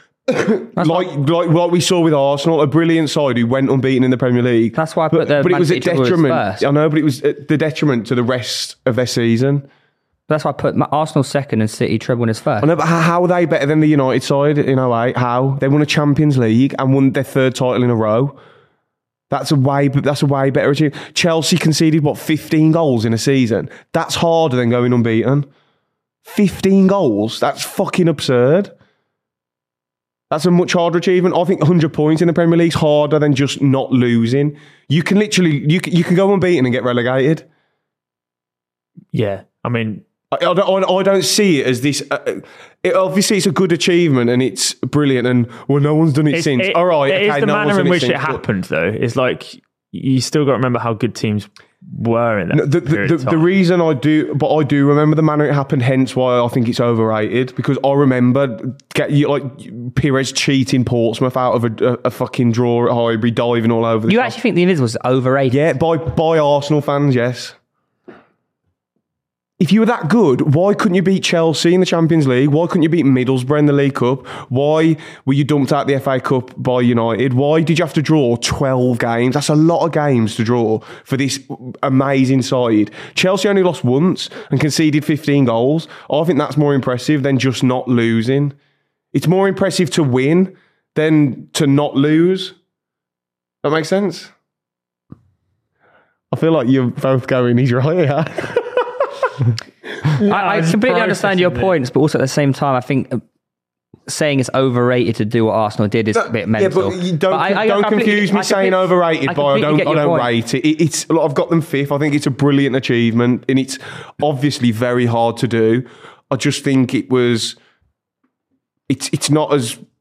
like we saw with Arsenal, a brilliant side who went unbeaten in the Premier League. That's why I put the but it Man was City a Treble detriment. first. I know, but it was the detriment to the rest of their season. That's why I put Arsenal second and City treble winners first. I know, but how are they better than the United side in 08? How? They won a Champions League and won their 3rd title in a row. That's a way better achievement. Chelsea conceded, 15 goals in a season? That's harder than going unbeaten. 15 goals? That's fucking absurd. That's a much harder achievement. I think 100 points in the Premier League is harder than just not losing. You can literally, you can go unbeaten and get relegated. Yeah. I mean, I don't see it as this. Obviously, it's a good achievement and it's brilliant. And no one's done it since. All right, it is the no one's manner done in which since, it but happened, though. It's like you still got to remember how good teams were in that period of The time. reason I do remember the manner it happened. Hence, why I think it's overrated because I remember Pires cheating Portsmouth out of a fucking draw at Highbury, diving all over. The You top. actually think the Invincibles was overrated? Yeah, by Arsenal fans, yes. If you were that good, why couldn't you beat Chelsea in the Champions League? Why couldn't you beat Middlesbrough in the League Cup? Why were you dumped out the FA Cup by United? Why did you have to draw 12 games? That's a lot of games to draw for this amazing side. Chelsea only lost once and conceded 15 goals. I think that's more impressive than just not losing. It's more impressive to win than to not lose. That makes sense? I feel like you're both going, he's right, yeah. I it's completely understand your processing it. points, but also at the same time, I think saying it's overrated to do what Arsenal did is a bit mental. Yeah, but you don't confuse me saying overrated by I don't rate it. It's look, I've got them 5th. I think it's a brilliant achievement, and it's obviously very hard to do. I just think it was. It's not as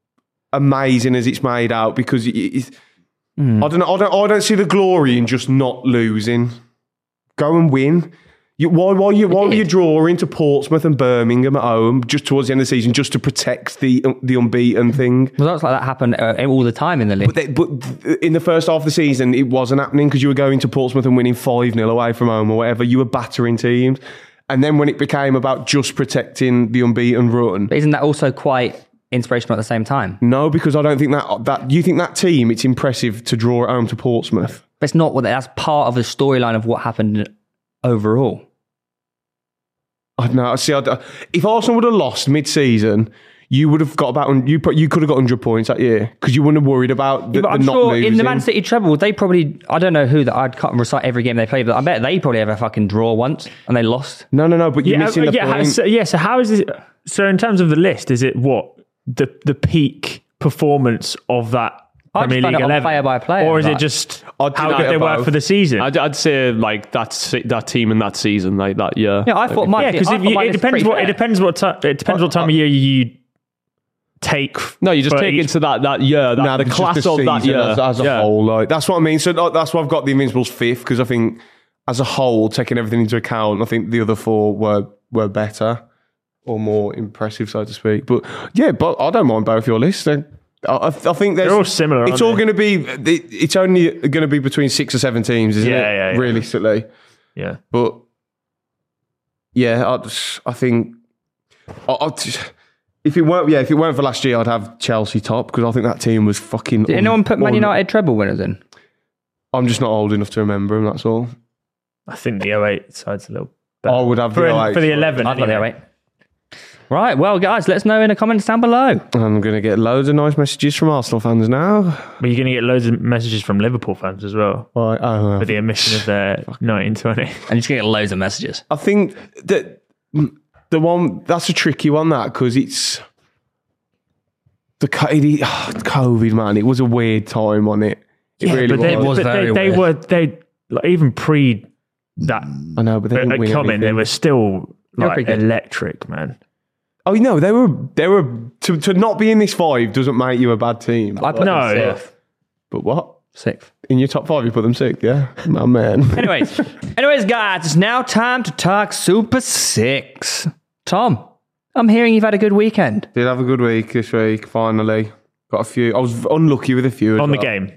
amazing as it's made out because I don't know. I don't see the glory in just not losing. Go and win. Why were you drawing to Portsmouth and Birmingham at home just towards the end of the season just to protect the unbeaten thing? Results like that happen all the time in the league. But in the first half of the season, it wasn't happening because you were going to Portsmouth and winning 5-0 away from home or whatever. You were battering teams. And then when it became about just protecting the unbeaten run... But isn't that also quite inspirational at the same time? No, because I don't think that you think that team, it's impressive to draw at home to Portsmouth. But it's not that's part of the storyline of what happened overall. I don't know. See, if Arsenal would have lost mid-season, you would have got about you could have got 100 points that year because you wouldn't have worried about the I'm not sure losing. in the Man City treble, they probably, I don't know who that, I can't recite every game they played, but I bet they probably have a fucking draw once and they lost. No, but you're missing the point. So how is it? So in terms of the list, is it what the peak performance of that I'd Premier find League it on 11, player by player, or is like- it just I'd how do good it they were both. for the season? I'd say like that team in that season, like that year. Yeah, I thought mine. Yeah, because it depends what time of year you take. No, you just for take each- into that year, the just class the of that season year as a whole. Like, that's what I mean. So that's why I've got the Invincibles fifth because I think as a whole, taking everything into account, I think the other four were better or more impressive, so to speak. But yeah, but I don't mind both your lists. I think They're all similar, It's aren't all they? going to be. It's only going to be between 6 or 7 teams, isn't it? Yeah. Realistically, Yeah. but yeah, I think if it weren't for last year, I'd have Chelsea top because I think that team was fucking. Did anyone put Man United treble winners in? I'm just not old enough to remember them. That's all. I think the 08 side's a little better. I would have for, the 08 for the side. 11. I've got the anyway. 08. Right, well, guys, let us know in the comments down below. I'm going to get loads of nice messages from Arsenal fans now. But you're going to get loads of messages from Liverpool fans as well Right, for the omission of their 1920. And you're just going to get loads of messages. I think that the one that's a tricky one, that because it's the COVID, man. It was a weird time on it. It really but was. very weird. they like, even pre that I know, but they didn't win comment, they anything. were still They were like pretty good. electric, man. Oh no, they were to not be in this 5 doesn't make you a bad team. I put No, them yeah. sixth. But what? Sixth. In your top 5, you put them 6th, yeah? My man. Anyways, guys, it's now time to talk Super 6. Tom, I'm hearing you've had a good weekend. Did have a good week this week, finally. Got a few. I was unlucky with a few. as On the well. game,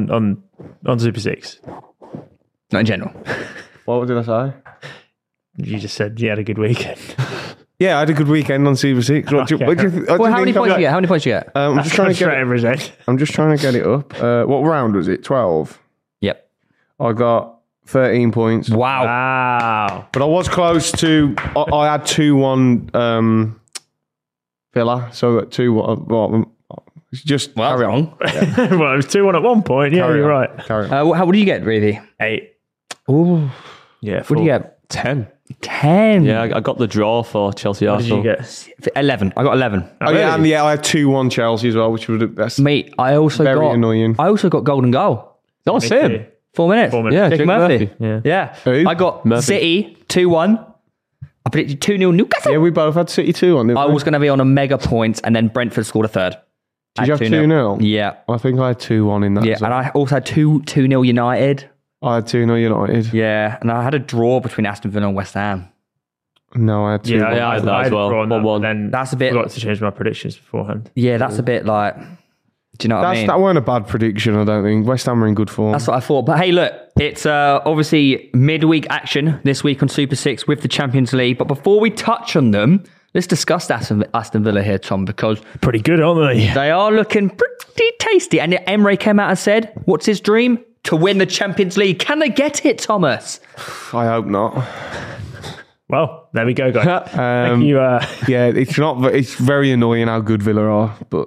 on Super 6. Not in general. What did I say? You just said you had a good weekend. Yeah, I had a good weekend on Super 6. What do you, Okay. what do you, Well, how many points you get? How many points you get? I'm just trying to Straight get. over his head. I'm just trying to get it up. What round was it? 12. Yep. I got 13 points, Wow. Wow. but I was close to. I had 2-1 Villa, so at 2-1. Well, it's just Well, carry on. wrong. Well, it was 2-1 at one point. Yeah, Carry you're on. right. Carry on. What do you get, really? 8. Ooh. Yeah. What do you get? 10. 10. Yeah, I got the draw for Chelsea What did Arsenal. you get? 11. I got 11. Oh yeah, and I had 2-1 Chelsea as well, which was that's Mate, I also very got annoying. I also got golden goal. Oh, Me same. too. 4 minutes. 4 minutes. Yeah, Jake Jake Murphy. Murphy. Yeah. Who? I got Murphy. City 2-1. I predicted 2-0 Newcastle. Yeah, we both had City 2-1. Didn't I we? was going to be on a mega point, and then Brentford scored a third. Did you have 2-0? Yeah. I think I had 2-1 in that. Yeah, as well. and I also had 2-0 United. I had 2-0 United. Yeah, and I had a draw between Aston Villa and West Ham. No, I had 2-1. Yeah, I had that I as had well. drawn that, 1-1. Then That's a bit- forgot to change my predictions beforehand. Yeah, that's a bit like, do you know what I mean? That weren't a bad prediction, I don't think. West Ham are in good form. That's what I thought. But hey, look, it's obviously midweek action this week on Super 6 with the Champions League. But before we touch on them, let's discuss Aston Villa here, Tom, because Pretty good, aren't they? they are looking pretty tasty. And Emre came out and said, what's his dream? To win the Champions League. Can they get it, Thomas? I hope not. Well, there we go, guys. Thank you. Yeah, it's not. It's very annoying how good Villa are, but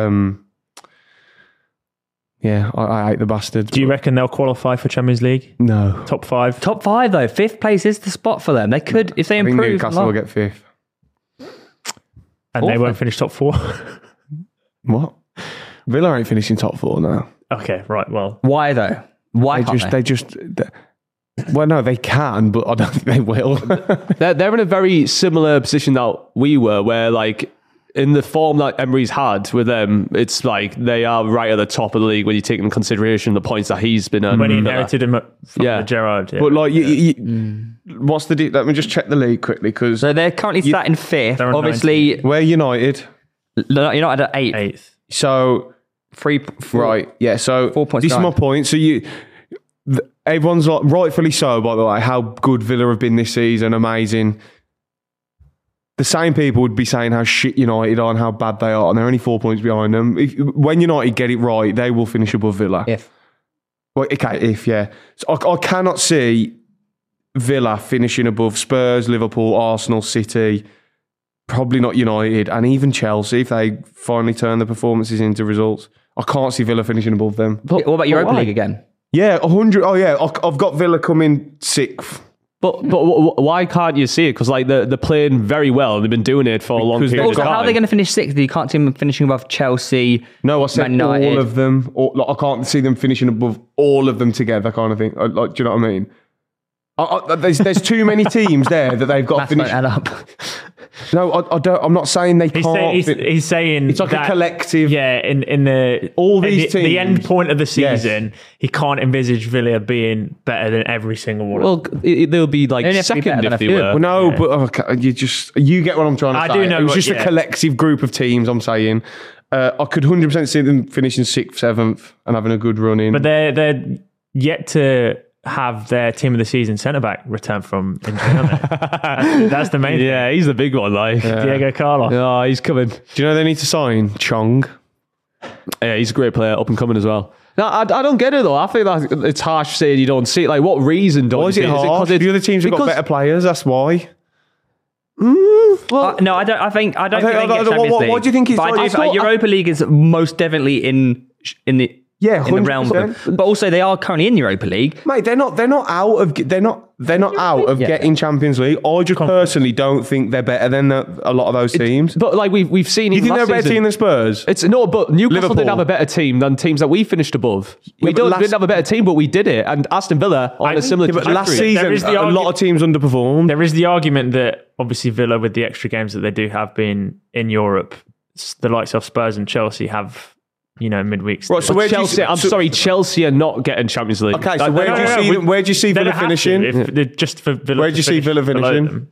yeah, I hate the bastards. Do you reckon they'll qualify for Champions League? No. Top 5? Top 5, though. 5th place is the spot for them. They could, if they I think improve. Newcastle will get 5th. And they Fourth. won't finish top 4? What? Villa ain't finishing top 4 now. Okay, right. Well, Why, though? Why can't they? Well, no, they can, but I don't think they will. They're in a very similar position that we were, where like in the form that Emery's had with them, it's like they are right at the top of the league when you take into consideration the points that he's been earning. When he inherited him from Yeah. Gerrard. Yeah. But like, what's the? Let me just check the league quickly because So they're currently sat in 5th. They're on Obviously, we're United. United at 8th. 8th. So right, yeah. So 4 points this is down. my point. So everyone's like, rightfully so, by the way, how good Villa have been this season, amazing. The same people would be saying how shit United are and how bad they are, and they're only 4 points behind them. When United get it right, they will finish above Villa. Well, okay, yeah. So I cannot see Villa finishing above Spurs, Liverpool, Arsenal, City, probably not United, and even Chelsea if they finally turn the performances into results. I can't see Villa finishing above them. What about Europa why? League again? Yeah, 100. Oh, yeah, I've got Villa coming 6th. But why can't you see it? Because like they're playing very well. They've been doing it for a long Because period of Also, time. how are they going to finish 6th? You can't see them finishing above Chelsea. No, I said Man United. all of them. I can't see them finishing above all of them together, kind of thing. Like, do you know what I mean? There's too many teams there that they've got to Maths won't finish. add up. No, I don't. I'm not saying they can't. He's saying It's like a that, collective. Yeah, in the All these the end teams. point of the Yes. season, he can't envisage Villa being better than every single one. Well, they'll be like They only have to be second better than if a they few. were. Well, no, but you get what I'm trying to I say. do know It was what- just yeah. a collective group of teams. I'm saying I could 100% see them finishing 6th, 7th, and having a good run in. But they're yet to have their team of the season centre back return from injury, aren't they? That's the main thing. Yeah, he's the big one. Like, Diego Carlos. oh, he's coming. Do you know they need to sign Chong? Yeah, he's a great player, up and coming as well. No, I don't get it though. I think that it's harsh saying you don't see it. Like, what reason don't Why you is see it it? hard? The other teams have got better players. That's why. No, I don't. I think I think don't- it's Champions what- League. what do you think it's But like? I I do think thought- Europa League is most definitely in the Yeah, in the realm of 100%. but also they are currently in Europa League. Mate, they're not out of Yeah. getting Champions League. I just personally don't think they're better than a lot of those teams. But like we've seen, You even think they're a last better season- team than Spurs? It's no, but Newcastle Liverpool. didn't have a better team than teams that we finished above. We but didn't have a better team, but we did it. And Aston Villa on a similar But last trajectory. season, There is the a lot of teams underperformed. There is the argument that obviously Villa, with the extra games that they do have been in Europe, the likes of Spurs and Chelsea have, midweek. Right, so where do you Chelsea, see- I'm sorry, Chelsea are not getting Champions League. Okay, so That- where do you see them? Where do you see They Villa don't have to, finishing? just for Villa. Where do to you see finish Villa below finishing? them.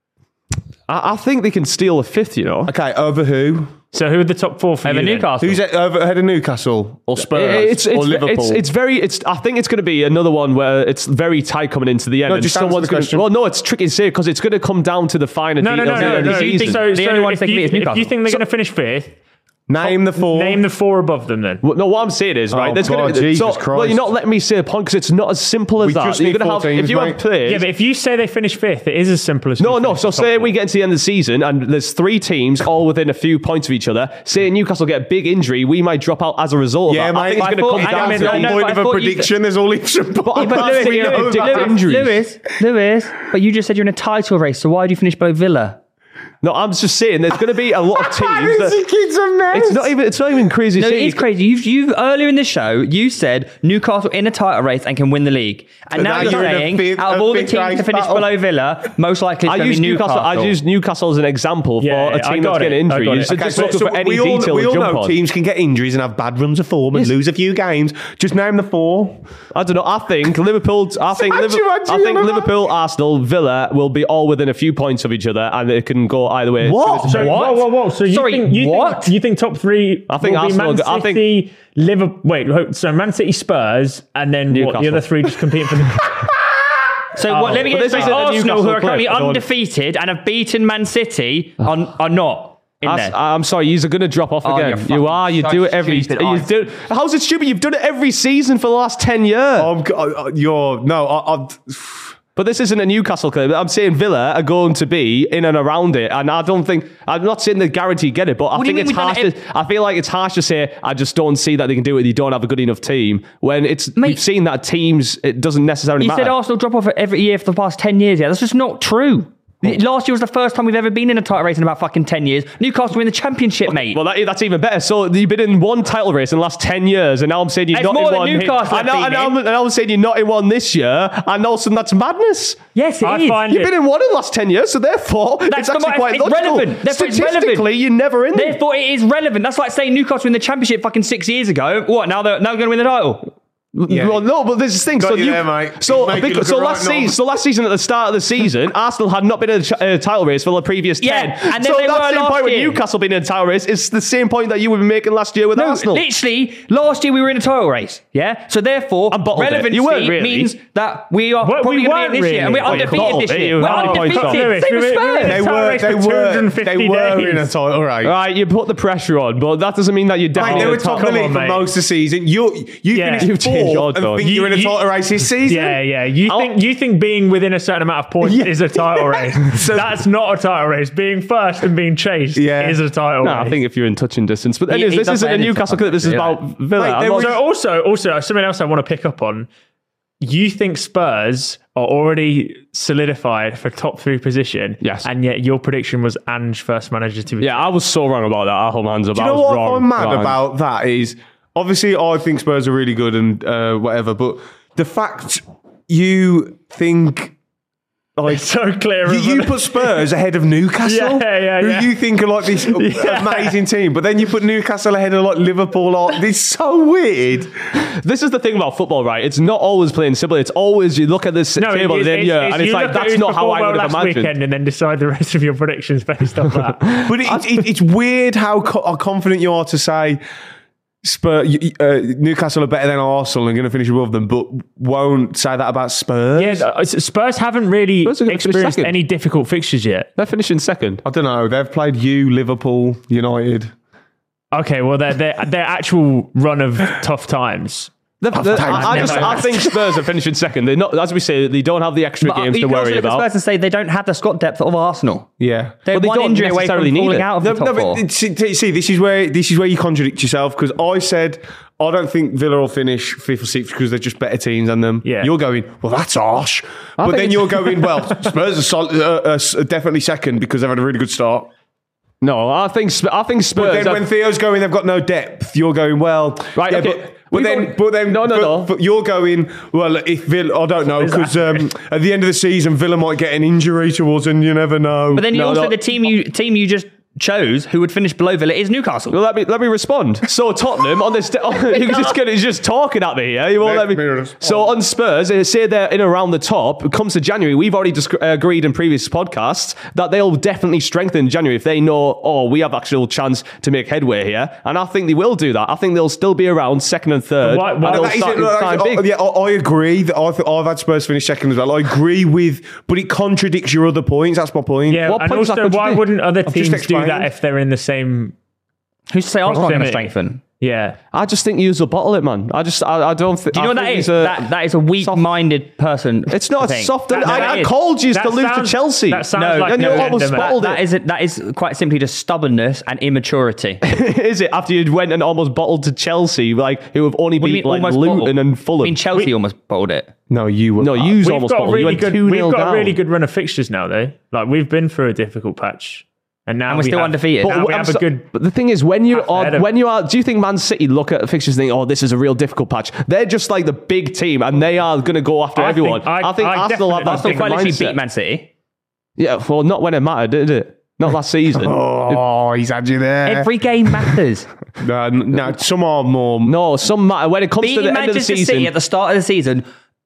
I think they can steal a 5th, Okay, over who? So who are the top 4 for Over you then? Newcastle. Who's over ahead of Newcastle or Spurs or Liverpool? I think it's going to be another one where it's very tight coming into the end. No, and just answer someone's the going question. well, no, it's tricky to say because it's going to come down to the finer No. details of the You think season. so? The only one if they can beat is you Newcastle. think they're going to finish 5th, Name the four. name the 4 above them then. Well, no, what I'm saying is, right, Oh, there's God, going to Jesus well, Christ. you're not letting me say a point because it's not as simple as We that. just You're need going to 4 have teams, if you have mate. players. Yeah, but if you say they finish 5th, it is as simple as No, who no. finished So top say 4. we get to the end of the season and there's 3 teams all within a few points of each other. Say Newcastle get a big injury, we might drop out as a result Yeah, of that. I mate. think it's going to come I down mean, to I know, point but of I a thought you prediction. There's all ifs and buts. But Lewis, but you just said you're in a title race, so why do you finish below Villa? No, I'm just saying there's going to be a lot of teams. This kid's a mess. It's not even crazy. No, to it say. is crazy. You earlier in the show, you said Newcastle in a title race and can win the league, and now now you're you're in a saying fifth- out of all the fifth teams race to finish battle. below Villa, most likely it's I going to use be Newcastle. Newcastle. I use Newcastle as an example for Yeah, a I team got that's getting it. I got injuries. it. So Okay, just looking for any we detail all to jump know on. teams can get injuries and have bad runs of form and Yes. lose a few games. Just name the 4. I don't know. I think Liverpool. I think Liverpool, Arsenal, Villa will be all within a few points of each other, and it can go either way. What? So, What? Whoa. So What? You think top 3 I think will be Arsenal- Man I think- City, Liverpool... Wait, so Man City, Spurs, and then what, the Newcastle. other 3 just competing for the... So Oh. let me But get this straight. isn't a Arsenal, who Newcastle are currently clip. I don't- undefeated and have beaten Man City, are not in there. I'm sorry, you're going to drop off Oh, again. you're You are. You fucking do it every. stupid. You do, how's it stupid? You've done it every season for the last 10 years. But this isn't a Newcastle clip. I'm saying Villa are going to be in and around it, and I don't think. I'm not saying they guarantee get it, but I What do you think mean it's we've done harsh. it I feel like it's harsh to say I just don't see that they can do it. You don't have a good enough team when it's. Mate, we've seen that teams. It doesn't necessarily You matter. said Arsenal drop off every year for the past 10 years. Yeah, that's just not true. Last year was the first time we've ever been in a title race in about fucking 10 years. Newcastle were in the Championship, mate. Well, that's even better. So you've been in one title race in the last 10 years, and now I'm saying you're It's not more in than one. Newcastle And have been now in. I'm saying you're not in one this year, and all of a sudden that's madness. Yes, it I is. find You've it. been in one in the last 10 years, so therefore it's actually quite it's logical. relevant. Therefore it's relevant. Statistically, you're never in there. Therefore, it is relevant. That's like saying Newcastle in the Championship fucking 6 years ago. What, now they're going to win the title? Yeah. Well, no, but there's this thing. Got you there, mate. So, Make you look so at last right season, now. so last season at the start of the season, Arsenal had not been in a title race for the previous 10. Yeah, and then so they that were same last point with year. Newcastle being in a title race is the same point that you were making last year with No, Arsenal. literally, last year we were in a title race. Yeah? So therefore, And bottled it. relevancy You weren't really. means that we are Well, probably we going to be in weren't this year. And we're really. Well, you undefeated this bottled it. year. You We're had points off. undefeated. Same as We were- Spurs. They Title were, race they for were, 250 they were in a days. title race. Right, you put the pressure on, but that doesn't mean that you're Mate, definitely they in were the top of the Come league on, for mate. most of the season. You Yeah. finished You've changed your fourth and tone. think you're in a You- title race this season? Yeah. You think being within a certain amount of points Yeah. is a title race? So- That's not a title race. Being first and being chased Yeah. is a title No, race. I think if you're in touching distance. But He- anyways, he this does isn't a that in his Newcastle top clip. This is yeah. about Villa. Mate, I'm they not- were- So also something else I want to pick up on. You think Spurs are already solidified for top 3 position? Yes. And yet your prediction was Ange first manager to be. Yeah, I was so wrong about that. I hold my hands up. Do you I know was what wrong. I'm mad Wrong. about that is, obviously I think Spurs are really good and whatever, but the fact you think... Like, So clear. you put Spurs ahead of Newcastle, Yeah, who yeah. you think are like this amazing team, but then you put Newcastle ahead of like Liverpool. Like, it's so weird. This is the thing about football, right? It's not always plain simple. It's always you look at this table and it's you like look at that's who's not how performed I would well have last imagined. weekend and then decide the rest of your predictions based on that. But it's weird how confident you are to say Newcastle are better than Arsenal and going to finish above them, but won't say that about Spurs. Yeah, Spurs haven't really Spurs are gonna finish experienced second. any difficult fixtures yet. They're finishing second. I don't know. They've played Liverpool, United. Okay, well, their actual run of tough times. I think Spurs are finishing second. They're not, as we say, they don't have the extra But games you to can also worry look at about. Spurs and say they don't have the squad depth of Arsenal. Yeah. They're But they one don't injury away from necessarily need falling it. out of the top four. See, this is where you contradict yourself, because I said I don't think Villa will finish 5th or 6th because they're just better teams than them. Yeah. You're going, well, that's harsh. But think then it's- you're going, well, Spurs are definitely second because they've had a really good start. No, I think Spurs. But then when Theo's going, they've got no depth. You're going, well, Right, yeah, okay. But then, No. But you're going, well, if Villa, I don't know, because at the end of the season, Villa might get an injury towards, and you never know. But then you No, also no. the team you just chose who would finish below Villa is Newcastle. Well, let me respond. So Tottenham on this, he's just talking at me. Yeah, you won't let me. respond. So on Spurs, say they're in around the top. It comes to January, we've already agreed in previous podcasts that they'll definitely strengthen in January if they know, we have actual chance to make headway here, and I think they will do that. I think they'll still be around second and third. Why- and why- they'll That start isn't- time big. yeah, I agree that I've had Spurs finish second as well. I agree with, but it contradicts your other points. That's my point. Yeah, What and point does that also, why contradict? wouldn't other just teams do explained. that if they're in the same? Who's to say Arsenal are going to Proximity. strengthen? Yeah, I just think use will bottle it, man. I don't think. Do you know what that is? That is a weak-minded person. It's not I think. soft. That- I that is. called you to That lose to sounds- Chelsea. that sounds No, like and you no almost sentiment. bottled it. That is quite simply just stubbornness and immaturity. Is it after you went and almost bottled to Chelsea, like who have only What do you beat mean like almost Luton bottled? and I Fulham? mean, Chelsea almost bottled it. No, you were. No, you we've almost got bottled. You really went good. 2-0 We've got down. a really good run of fixtures now, though. Like we've been through a difficult patch, and now And we're still undefeated. Now we I'm have a so- good. But the thing is, when you Half ahead of- do you think Man City look at fixtures and think, "Oh, this is a real difficult patch"? They're just like the big team, and they are going to go after I everyone. think- I think I Arsenal have that definitely Arsenal different quite literally mindset. beat Man City. Yeah, well, not when it mattered, did it? Not last season. Oh, he's had you there. Every game matters. No, some are more. No, some matter when it comes to Beating the end of the Manchester season. City at the start of the season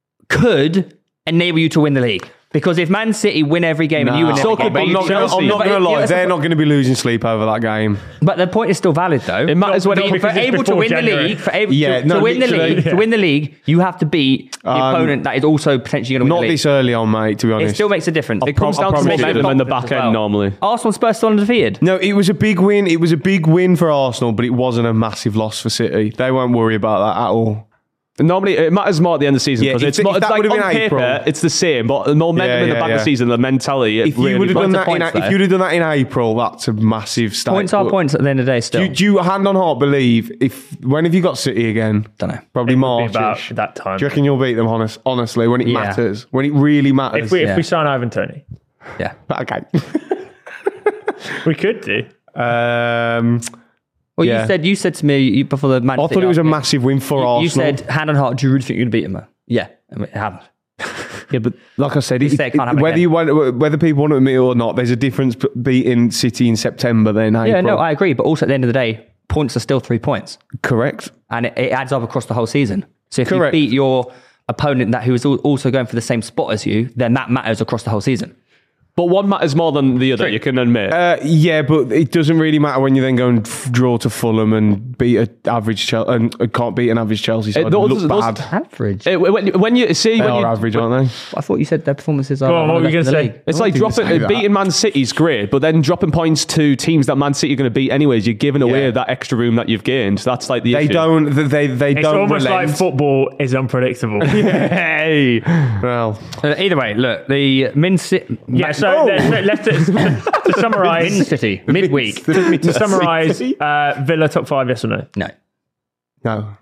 could enable you to win the league. Because if Man City win every game and you win So every could game, be I'm not Chelsea. going to lie. Yeah, They're not going to be losing sleep over that game. but the point is still valid though. It matters when it For because it's able to before win January. the league, for able Yeah, to no, win the literally, league, to win the league, you have to beat the opponent that is also potentially going to win Not the league. this early on, mate, to be It honest. still makes a difference. It comes down to promise you. momentum in the Confidence back as end well. normally. Arsenal Spurs still undefeated. No, it was a big win. It was a big win for Arsenal, but it wasn't a massive loss for City. They won't worry about that at all. Normally, it matters more at the end of the season Yeah, because if it's that not. It's like would've been on paper, April. it's the same, but the momentum in the back of the season, the mentality. If you would have done that, if you'd have done that in April, that's a massive step. Points are points at the end of the day still. Do you hand on heart believe when have you got City again? Don't know. Probably It'll be about March. that time. Do you reckon you'll beat them? Honestly, when it Yeah. matters, when it really matters. If we sign Ivan Toney, Yeah. Okay. We could do. Well, Yeah. you said to me before the match. I thought it was a massive win for Arsenal. You said, hand on heart, do you really think you're going to beat him? Yeah, I mean, it haven't. Yeah, but like I said, said it can't happen whether again. whether people want to admit it or not, there's a difference beating City in September than April. Yeah, no, I agree. But also at the end of the day, points are still 3 points. Correct. And it adds up across the whole season. So if Correct. you beat your opponent who is also going for the same spot as you, then that matters across the whole season. But one matters more than the other, you can admit. Yeah, but it doesn't really matter when you then go and draw to Fulham and beat an average Chelsea and can't beat an average Chelsea side. those- Look bad. Average. When you see... They when are you, average, aren't they? I thought you said their performances are. Go on, what were you left gonna in the say? league. It's like didn't say dropping that. beating Man City's great, but then dropping points to teams that Man City are going to beat anyways, you're giving away Yeah. that extra room that you've gained. So that's like the They issue. don't. They It's don't almost relent. like football is unpredictable. Hey! Well, Either way, look, the Min City. Yeah, so let's to summarise. Min City, midweek. To summarise, Villa top 5, yes or no? No. no.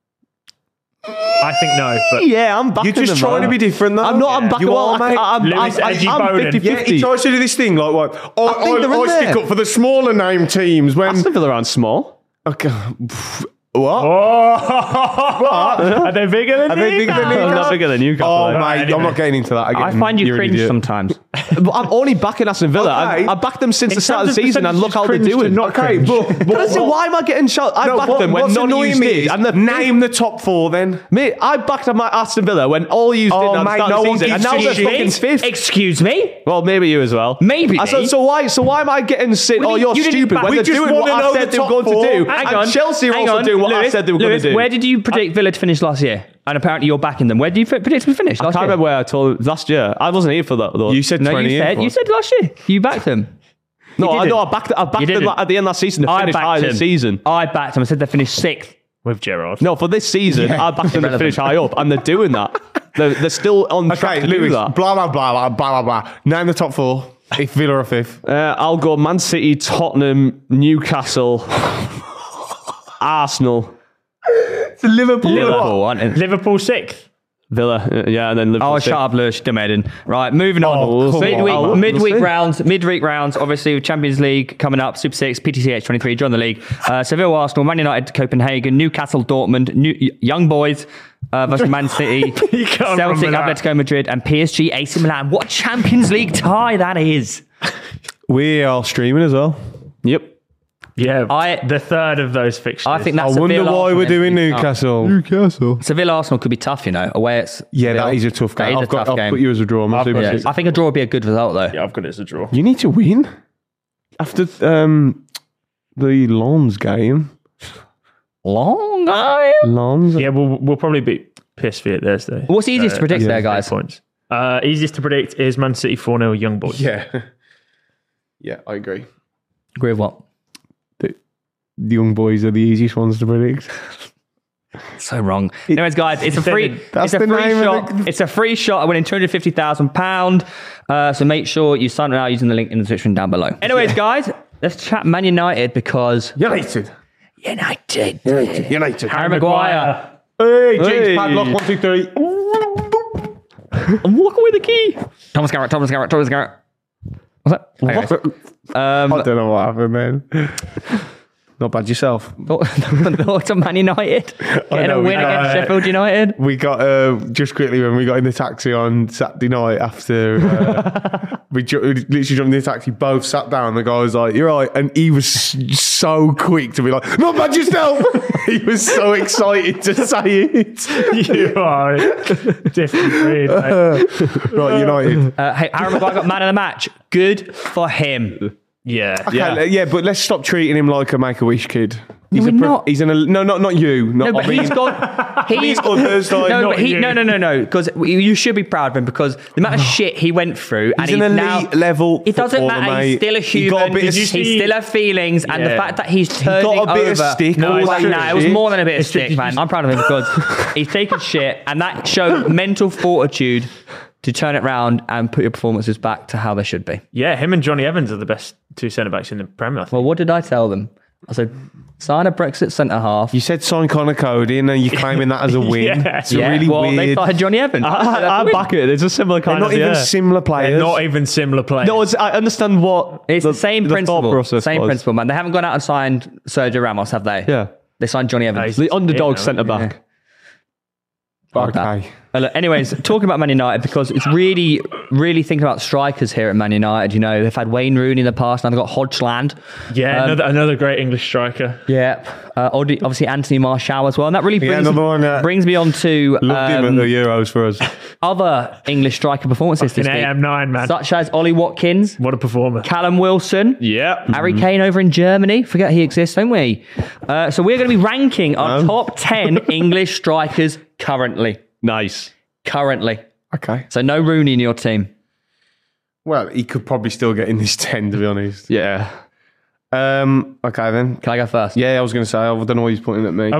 I think no, but Yeah, I'm backing You're just them, trying to man. be different, though. I'm not. I'm backing You well, are, mate. I'm Lewis Edgy Bowden. 50-50. Yeah, he tries to do this thing like, what? think they're in I there. stick up for the smaller name teams when. Aston Villa aren't small. Okay. What? are they bigger than Are they bigger than Newcastle? Newcastle? I'm not bigger than Newcastle. Oh, though. mate, I'm not getting into that again. I find you You're an cringe idiot. sometimes. But I'm only backing Aston Villa. Okay. I backed them since In the start of the terms of season, and look how they're percentages, doing. cringe to not Okay, cringe. but Listen, why am I getting shot? I backed them when what's none of you annoying me did. is, And the name the top 4 then. Mate, I backed up my Aston Villa when all you did Oh, at the mate, start no of the one season, and gives now a they're shit. fucking fifth. Excuse me? Well, maybe you as well. Maybe. So why am I getting sit? Well, Oh, you're you didn't stupid. back- When we they're just doing wanna what know I said the they were top going to four. do, Hang and on, Chelsea are hang also on. doing what I Lewis, said they were going Lewis, to do. Where did you predict Villa to finish last year? And apparently you're backing them. Where did you predict them to finish I last can't year? remember where I told last year. I wasn't here for that though. You said No, 20. you said last year. You backed them. no, I didn't. know. I backed You them didn't. at the end of last season to I finish high backed this them. season. I backed them. I said they finished 6th. With Gerrard. No, for this season, I backed them to irrelevant. finish high up, and they're doing that. They're still on track Okay, to do Lewis, that. blah, blah, blah, blah, blah, blah, blah. Name the top 4 if Villa are 5th. I'll go Man City, Tottenham, Newcastle, Arsenal, It's Liverpool. Liverpool, aren't it? Liverpool 6th. Villa, yeah, and then Liverpool. Oh, sixth. shut up, Lewis. Dumb Right, moving on. Oh, come midweek, on. midweek rounds. Obviously, with Champions League coming up. Super 6, PTCH 23, join the league. Seville, Arsenal, Man United, Copenhagen, Newcastle, Dortmund, Young Boys versus Man City, You can't Celtic, remember that. Atletico Madrid, and PSG, AC Milan. What Champions League tie that is! We are streaming as well. Yep. Yeah, the third of those fixtures. I think I that's wonder Seville, why Arsenal we're doing against Newcastle. Seville Arsenal could be tough, you know. Away it's Yeah, Seville. that is a tough That game. is a tough I'll game. put you as a draw. I'm Super Yeah, Six. I think a draw would be a good result, though. Yeah, I've got it as a draw. You need to win after the Lens game. Long game. Lens. Yeah, we'll probably beat PSV at theirs though. What's easiest to predict yeah, there, guys? Points. Easiest to predict is Man City 4-0 Young Boys. Yeah. Yeah, I agree. Agree with what? The young boys are the easiest ones to predict. So wrong. Anyways, guys, it's a free. That's It's a the free name of shot. the- It's a free shot. of winning £250,000. So make sure you sign up using the link in the description down below. Anyways, guys, let's chat Man United because United. United. Harry Maguire. Hey, James Hey. Padlock, 1, 2, 3. And walk away the key. Thomas Garrett. What's that? Okay. I don't know what happened, man. Not bad yourself. Thoughts on Man United getting a know, win against Sheffield United. We got, just quickly, when we got in the taxi on Saturday night after, we literally jumped in the taxi, both sat down, the guy was like, you're right, and he was so quick to be like, not bad yourself. He was so excited to say it. You are a different breed, mate. Right, United. Hey, Harry Maguire got man of the match. Good for him. Yeah. Okay, yeah, but let's stop treating him like a Make-A-Wish kid. No, we're not. He's no, not you. Not, No, but I mean, he's got. He's others, like, no, not but he, you. no. Because you should be proud of him because the amount of shit he went through, and He's an elite now level It doesn't footballer, matter. He's mate. still a He got a human. bit of He stick. still has feelings, and the Yeah. fact that he's turning got a bit over. of stick. No, No, like, it's nah, it was shit. more than a bit of stick, man. I'm proud of him because he's taken shit, and that showed mental fortitude to turn it round and put your performances back to how they should be. Yeah, him and Johnny Evans are the best two centre backs in the Premier. I think. Well, what did I tell them? I said, sign a Brexit centre half. You said sign Connor Cody, and then you're claiming that as a win. Yeah. It's really well, they weird. started Johnny Evans. I'm back at it. It's a similar They're kind not of even yeah. similar players. Not even similar players. No, I understand what It's the same thought principle. process Same was. principle, man. They haven't gone out and signed Sergio Ramos, have they? Yeah, They signed Johnny Evans. the underdog Yeah, centre back. Okay. Anyways, talking about Man United, because it's really, really thinking about strikers here at Man United. You know, they've had Wayne Rooney in the past, now they've got Hodgland. Yeah, another great English striker. Yeah. Obviously Anthony Martial as well. And that really brings, another one, brings me on to Loved him at the Euros for us. other English striker performances this In week. AM9, man. Such as Ollie Watkins, What a performer. Callum Wilson, Yeah, Harry Kane over in Germany. Forget he exists, don't we? So we're going to be ranking our top 10 English strikers currently. nice. Currently. Okay. So no Rooney in your team. Well, he could probably still get in this 10, to be honest. Yeah, Okay, then. Can I go first? Yeah, I was going to say, I don't know why he's pointing at me.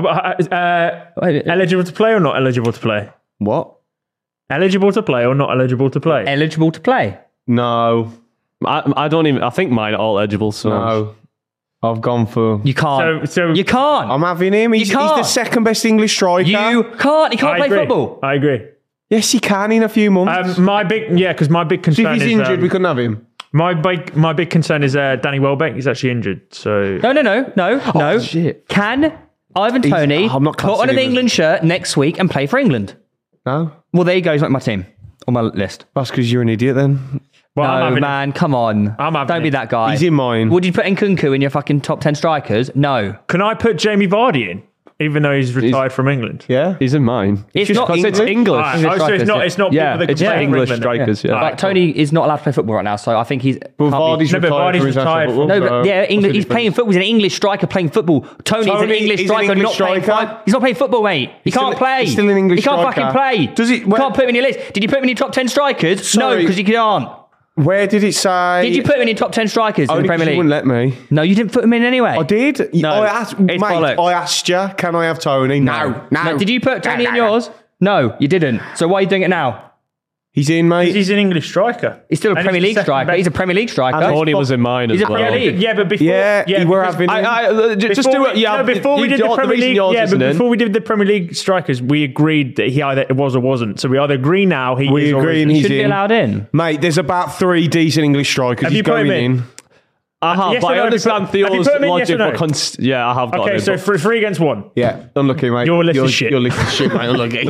Eligible to play or not eligible to play? What? Eligible to play or not eligible to play? Eligible to play. No. I don't even. I think mine are all eligible. So No. I've gone for... You can't. So You can't. I'm having him. He's the can't. second best English striker. You can't. He can't I play agree. football. I agree. Yes, he can in a few months. Because my big See, concern if he's is injured, we couldn't have him. my big concern is Danny Welbeck. He's actually injured. So No. shit. Can Ivan Toney I'm not put on classing an him as- England shirt next week and play for England? No? Well, there you go. He's not my team on my list. That's because you're an idiot then. well, I'm No, having man, come on. I'm having Don't be it. that guy. He's in mine. Would you put Nkunku in your fucking top 10 strikers? No. Can I put Jamie Vardy in, even though he's retired from England? Yeah? he's in mine. It's just not because It's English. English. Alright, so strikers, it's not. yeah. It's not Yeah, people that it's can play for English England. strikers. Yeah. But Tony is not allowed to play football right now, so I think he's. Well, can't be- Vardy's No, but retired Vardy's from international retired football. No, so but yeah, what's the England, he's difference? playing football. He's an English striker playing football. Tony's an Tony English is an striker, English not playing striker. football. He's not playing football, mate. He can't still- play. he's still an English He can't striker. fucking play. Does he- You can't put him in your list. Did you put him in your top 10 strikers? No, Sorry. because you can't. Where did it say? Did you put him in your top 10 strikers in Only the 'cause Premier you League? wouldn't let me. No, you didn't put him in anyway. I did. No, I asked, it's mate, bollocks. I asked you, can I have Tony? No. No, did you put Tony in yours? No, you didn't. So why are you doing it now? He's in, mate. He's an English striker. He's still a And Premier the League second striker. best- He's a Premier League striker. Tony was in mine He's as a well. Premier League. Yeah, but before, Yeah, you were because- having him. Just do it. Yeah, No, before we did the Premier reason League, yours yeah, isn't but in. before we did the Premier League strikers, we agreed that he either was or wasn't. So we either agree now he We is or agree isn't. and he's Shouldn't be in. allowed in. Mate, there's about 3 decent English strikers. Have He's you put going him in? in. I have, Yes but or I no? understand Have you Theo's put him in, yes logic. or no? Yeah, I have got Okay, him. so three against one. Yeah, unlucky, mate. Your list Your- is shit. Your list is shit, mate. Unlucky.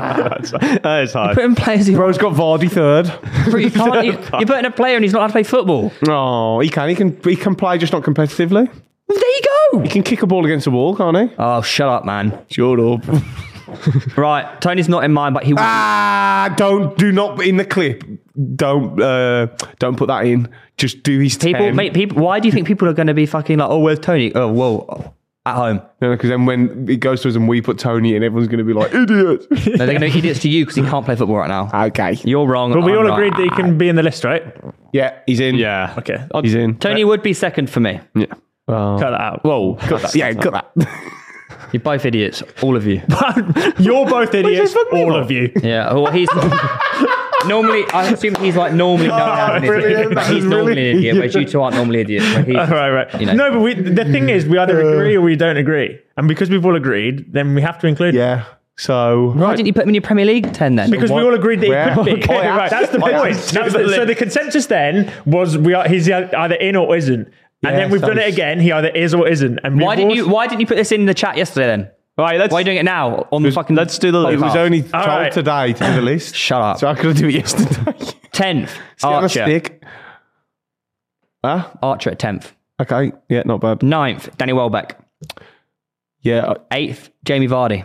that is hard. Put in players who. Bro's got Vardy third. You can't, you're putting a player and he's not allowed to play football. Oh, he can. He can play, just not competitively. Well, there you go. He can kick a ball against the wall, can't he? Oh, shut up, man. Shut up. Right, Tony's not in mine, but he will. Do not in the clip. Don't put that in. Just do his People, 10. mate, people. Why do you think people are going to be fucking like, oh, where's Tony? Oh, whoa, at home. No, because then when it goes to us and we put Tony in, everyone's going to be like, idiot. No, they're going to be idiots to you because he can't play football right now. Okay. You're wrong. But we I'm all right. agreed that he can be in the list, right? Yeah, he's in. Yeah. Okay. He's in. Tony would be second for me. Yeah. Cut that out. Whoa. Yeah, cut that. You're both idiots, all of you. You're both idiots, all of you. Yeah. Well, he's normally. I assume he's like normally known as an idiot, brilliant. but That he's is normally really- an idiot. Whereas you two aren't normally idiots. Where he's, Right. You know. No, but the thing is, we either agree or we don't agree. And because we've all agreed, then we have to include him. Yeah. So. Why didn't you put him in your Premier League 10 then? Because we all agreed that Where? he could be. Okay, Right, that's the I point. asked. So the consensus then was he's either in or isn't. And Yeah, then we've done it sounds- again. He either is or isn't. And Why didn't you put this in the chat yesterday then? Right, Why are you doing it now on the fucking? let's do the It list. was only told right. today to do the list. Shut up. So I could do it yesterday. 10th. Get on a Archer. stick. Huh? Archer at 10th. Okay. Yeah, not bad. 9th, Danny Welbeck. Yeah. 8th, Jamie Vardy.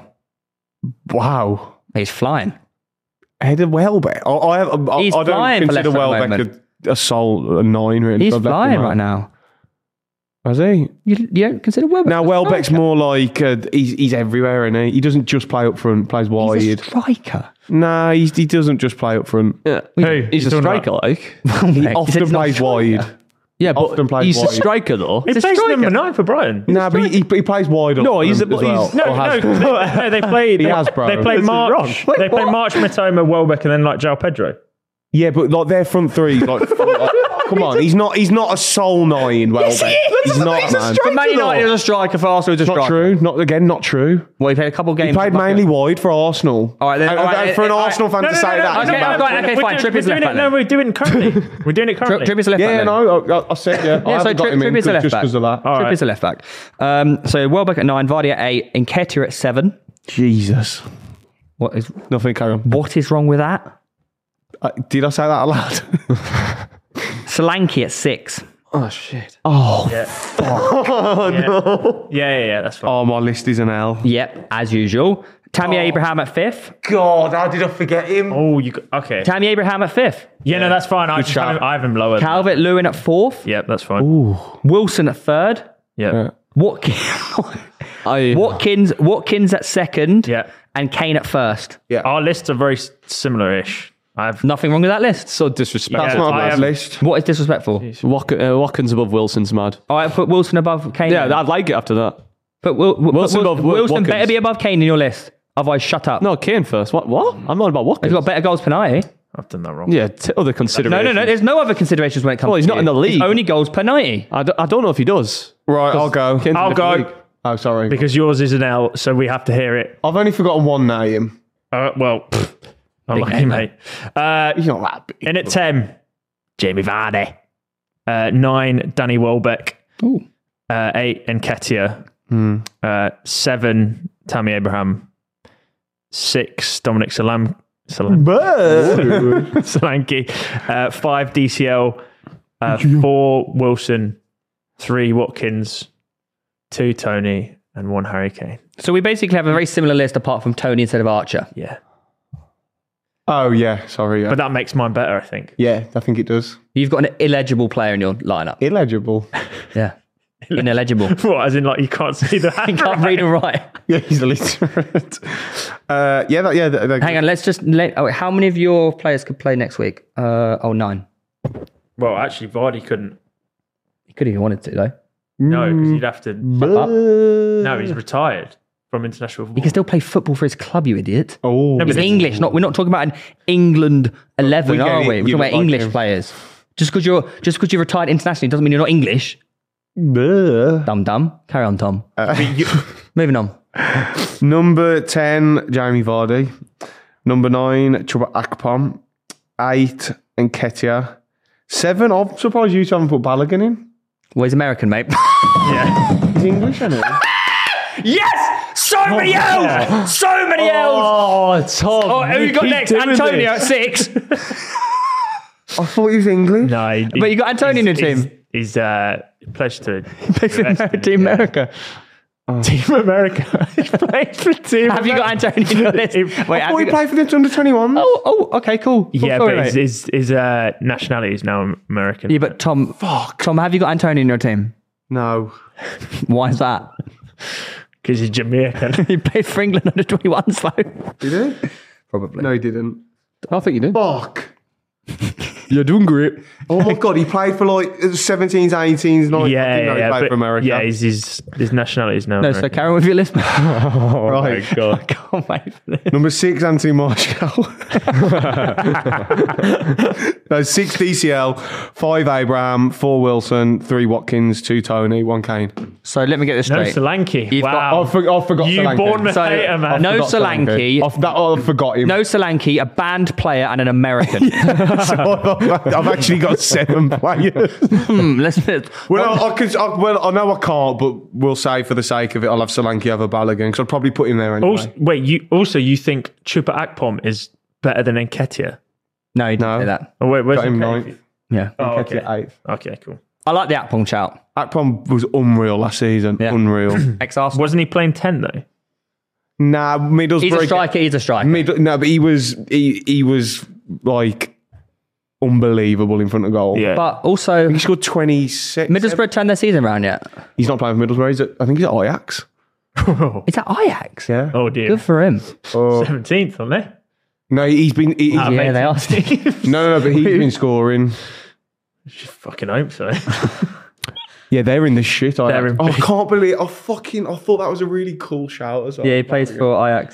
Wow. He's flying. Ahead of Welbeck. He's I don't flying for consider Leicester at the Welbeck moment. a soul, a 9, really. He's I've left flying him right out. now. Has he? You don't consider Welbeck? Now, a Welbeck's striker? more like he's everywhere, isn't he? He doesn't just play up front, plays wide. He's a striker. Nah, he doesn't just play up front. Yeah. Who? He's a Talking striker, about- like. He He said often he's not a plays striker. wide. Yeah, but Often plays he's a wide. striker, though. He He's a plays striker. number 9 for Brighton. Nah, but he plays wide up. No, he's front a- as well. he's- No, Or has- no, they played. He has, bro. They played This is March. wrong. They played March, Matoma, Welbeck, and then like João Pedro. Yeah, but like their front three, like Come on, he's not a soul gnawing Welbeck. He's not, man. But Man United is a striker, for Arsenal is a Not striker. true. Not true. Well, he played a couple of games. He played mainly wide for Arsenal. All right, then. All right, For an all right. Arsenal fan to say that. Okay, okay, fine. Trippier's left back No, then. we're doing it currently. We're doing it currently. Trippier's a left back Yeah, then. no, I said, yeah. I Yeah, so haven't got him in Trippier's a left just back. because of that. All right. Trippier's a left back. So Welbeck at 9, Vardy at 8, Nketiah at 7. Jesus. What is Nothing, carry on. what is wrong with that? Did I say that aloud? Solanke at 6. Oh, shit. Yeah, that's fine. Oh, my list is an L. Yep, as usual. Tammy Abraham at 5th. God, how did I forget him? Oh, you got, okay. Tammy Abraham at 5th. Yeah, no, that's fine. I shout. have him lower. Calvert Lewin at 4th. Yep, that's fine. Wilson at 3rd. Yep. Watkins I, Watkins at 2nd. Yeah. And Kane at 1st. Our lists are very similar-ish. I've Nothing wrong with that list. so disrespectful. That's Yeah, not a I bad am- list. What is disrespectful? Watkins above Wilson's mad. All right, put Wilson above Kane. Yeah, then. I'd like it after that. But Wilson above Wilson Watkins. better be above Kane in your list. Otherwise, shut up. No, Kane first. What? I'm not about Watkins. He's got better goals per night. I've done that wrong. Yeah, other considerations. No. There's no other considerations when it comes Well, he's to not in the league. It's only goals per 90. I don't know if he does. Right, I'll go. Kane's in I'll the go. league. Oh, sorry. Because yours is an L, so we have to hear it. I've only forgotten one name. Well, unlucky, name, mate. He's not that big. In at 10, Jamie Vardy. 9, Danny Welbeck. 8, Nketiah. 7, Tammy Abraham. 6, Dominic Solanke. 5, DCL. 4, Wilson. 3, Watkins. 2, Tony. And 1, Harry Kane. So we basically have a very similar list apart from Tony instead of Archer. Yeah. Oh, yeah, sorry. Yeah. But that makes mine better, I think. Yeah, I think it does. You've got an illegible player in your lineup. Illegible. Yeah. Ineligible. What, as in, like, you can't see the You can't read and write. Yeah, he's illiterate. Hang Hang on, let's just how many of your players could play next week? 9. Well, actually, Vardy couldn't. He could if he wanted to, though. No, because you'd have to. No, he's retired from international He football. can still play football for his club, you idiot. Oh, No, He's but English. We're not talking about an England 11, We get are it. we? We're You talking look about like English him. players. Just because you're retired internationally doesn't mean you're not English. Dumb. Carry on, Tom. Moving on. Number 10, Jamie Vardy. Number 9, Chuba Akpom. 8, Nketiah. 7, I'm surprised you two haven't put Balogun in. Well, he's American, mate. Yeah. He's English, isn't he? Yes! So many L's! So many L's! Oh, Tom. Oh, who you got next? Antonio at 6. I thought he was English. No, But you got Antonio in your team. He's pledged to Team America. Team America. He plays for Team Have you got Antonio in your list? Wait, I have thought he you got... played for the under 21. Oh, okay, cool. Yeah, Sorry, but mate. his nationality is now American. Yeah, but Tom, have you got Antonio in your team? No. Why is that? Because he's Jamaican. He played for England under 21, so Did he? probably. No, he didn't. I think you did. Fuck. You're doing great. Oh my God, he played for like 17s, 18s, 19s. I didn't know he played but- for America. Yeah, his nationality is now No, American. so carry on with your list. right. God. I can't wait for this. Number 6, Anthony Martial. No, 6 DCL, 5 Abraham, 4 Wilson, 3 Watkins, 2 Tony, 1 Kane. So let me get this No, straight. Solanke. You've Wow. I forgot you Solanke. Bournemouth So, hater, man. no Forgot Solanke. I forgot him. No Solanke, a band player and an American. So I've actually got 7 players. Let's Well, I know I can't, but we'll say for the sake of it, I'll have Solanke over Balogun because I'd probably put him there anyway. Also, you think Chupa Akpom is better than Nketiah? No, you didn't No. say that. Oh, wait, where's Got him Nketiah? 9th. Yeah. Oh, Nketiah okay. 8th. Okay, cool. I like the Akpong shout. Akpom was unreal last season. Yeah. Unreal. Ex-Arsenal. Wasn't he playing 10 though? Nah, Middlesbrough. He's a striker. He's a striker. No, but he was like unbelievable in front of goal. Yeah. But also, He scored 26. Middlesbrough turned their season around yet. He's not playing for Middlesbrough. I think he's at Ajax. Is that Ajax? Yeah. Oh dear. Good for him. 17th, aren't they? No, he's been. Yeah, they are. No, but he's been scoring. Just fucking hope so. Yeah, they're in the shit. Ajax. They're in I big- can't believe. I thought that was a really cool shout as well. Yeah, he plays for Ajax.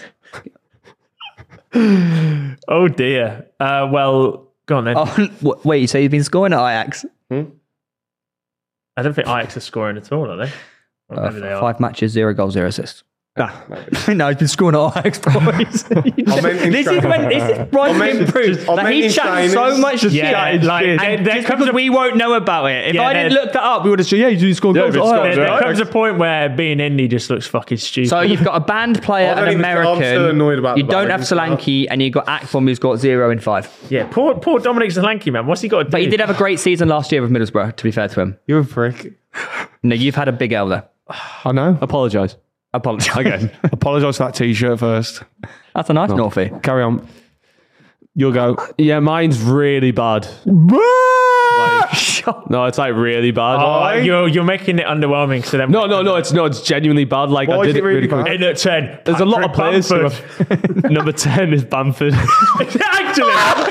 Oh dear. Well, go on then. Oh, wait, so he's been scoring at Ajax? I don't think Ajax are scoring at all, are they? Or maybe they are. 5 matches, 0 goals, 0 assists. Nah. No, he's been scoring at Ajax, boys. This is Brighton improved. Like, he chats so much shit. Yeah, like, Just because we won't know about it. If I didn't look that up, we would have said, yeah, he's scored goals. There comes a point where being Indy just looks fucking stupid. So you've got a banned player, an American. I'm still annoyed about you the don't ban. have Solanke, and you've got Akpom, who's got 0 in 5. yeah, poor Dominic Solanke, man. What's he got to do? But he did have a great season last year with Middlesbrough, to be fair to him. You're a prick. No, you've had a big L there. I know. Apologise. Apologise. Again. Apologise for that t-shirt first. That's a nice Northie. Carry on. You'll go. Yeah, mine's really bad. No, it's like really bad. Oh, you're making it underwhelming. So then No, it's genuinely bad. Like, Why I is did it it really really quick. bad? 8 out of 10. There's a lot of players. Bamford. Number 10 is Bamford. Actually.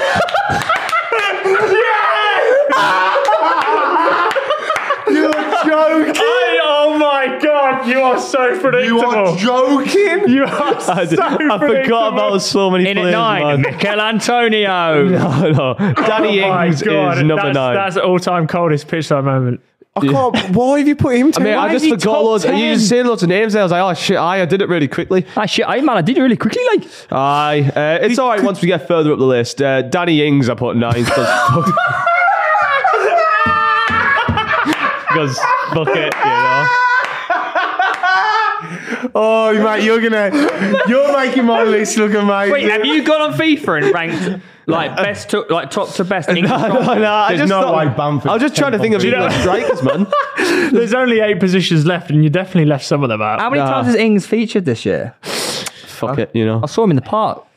You're joking. Oh my god, you are so predictable. You are joking. You are so I forgot about so many In players. at 9, man. Mikel Antonio. No. Danny Ings is number 9. That's all-time coldest pitch side moment. I can't. Why have you put him to? I mean, I Why is just he forgot top loads. 10? You just saying loads of names there. I was like, oh shit, I did it really quickly. Ah, shit, I did it really quickly, like. It's all right once we get further up the list. Danny Ings, I put 9 because fuck it, you know. Oh, mate, you're making my list look amazing. Wait, have you gone on FIFA and ranked like best to like top to best? No, I There's just no thought- way Bamford. I was just trying to think of English strikers, man. There's only 8 positions left, and you definitely left some of them out. How many times has Ings featured this year? Fuck it, you know. I saw him in the park.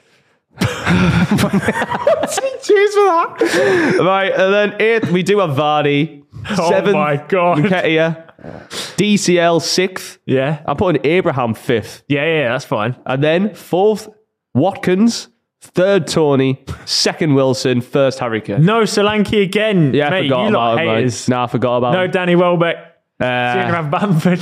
Cheers for that. Right, and then 8th, we do have Vardy. Oh 7th, my God. Nketiah. DCL 6th. Yeah. I'm putting Abraham 5th. Yeah, that's fine. And then 4th, Watkins. 3rd, Tony. 2nd, Wilson. 1st, Harry Kane. No Solanke again. Yeah, I mate, forgot you about lot him. Mate. haters. Nah, I forgot about No him. Danny Welbeck. So you're going to have Bamford.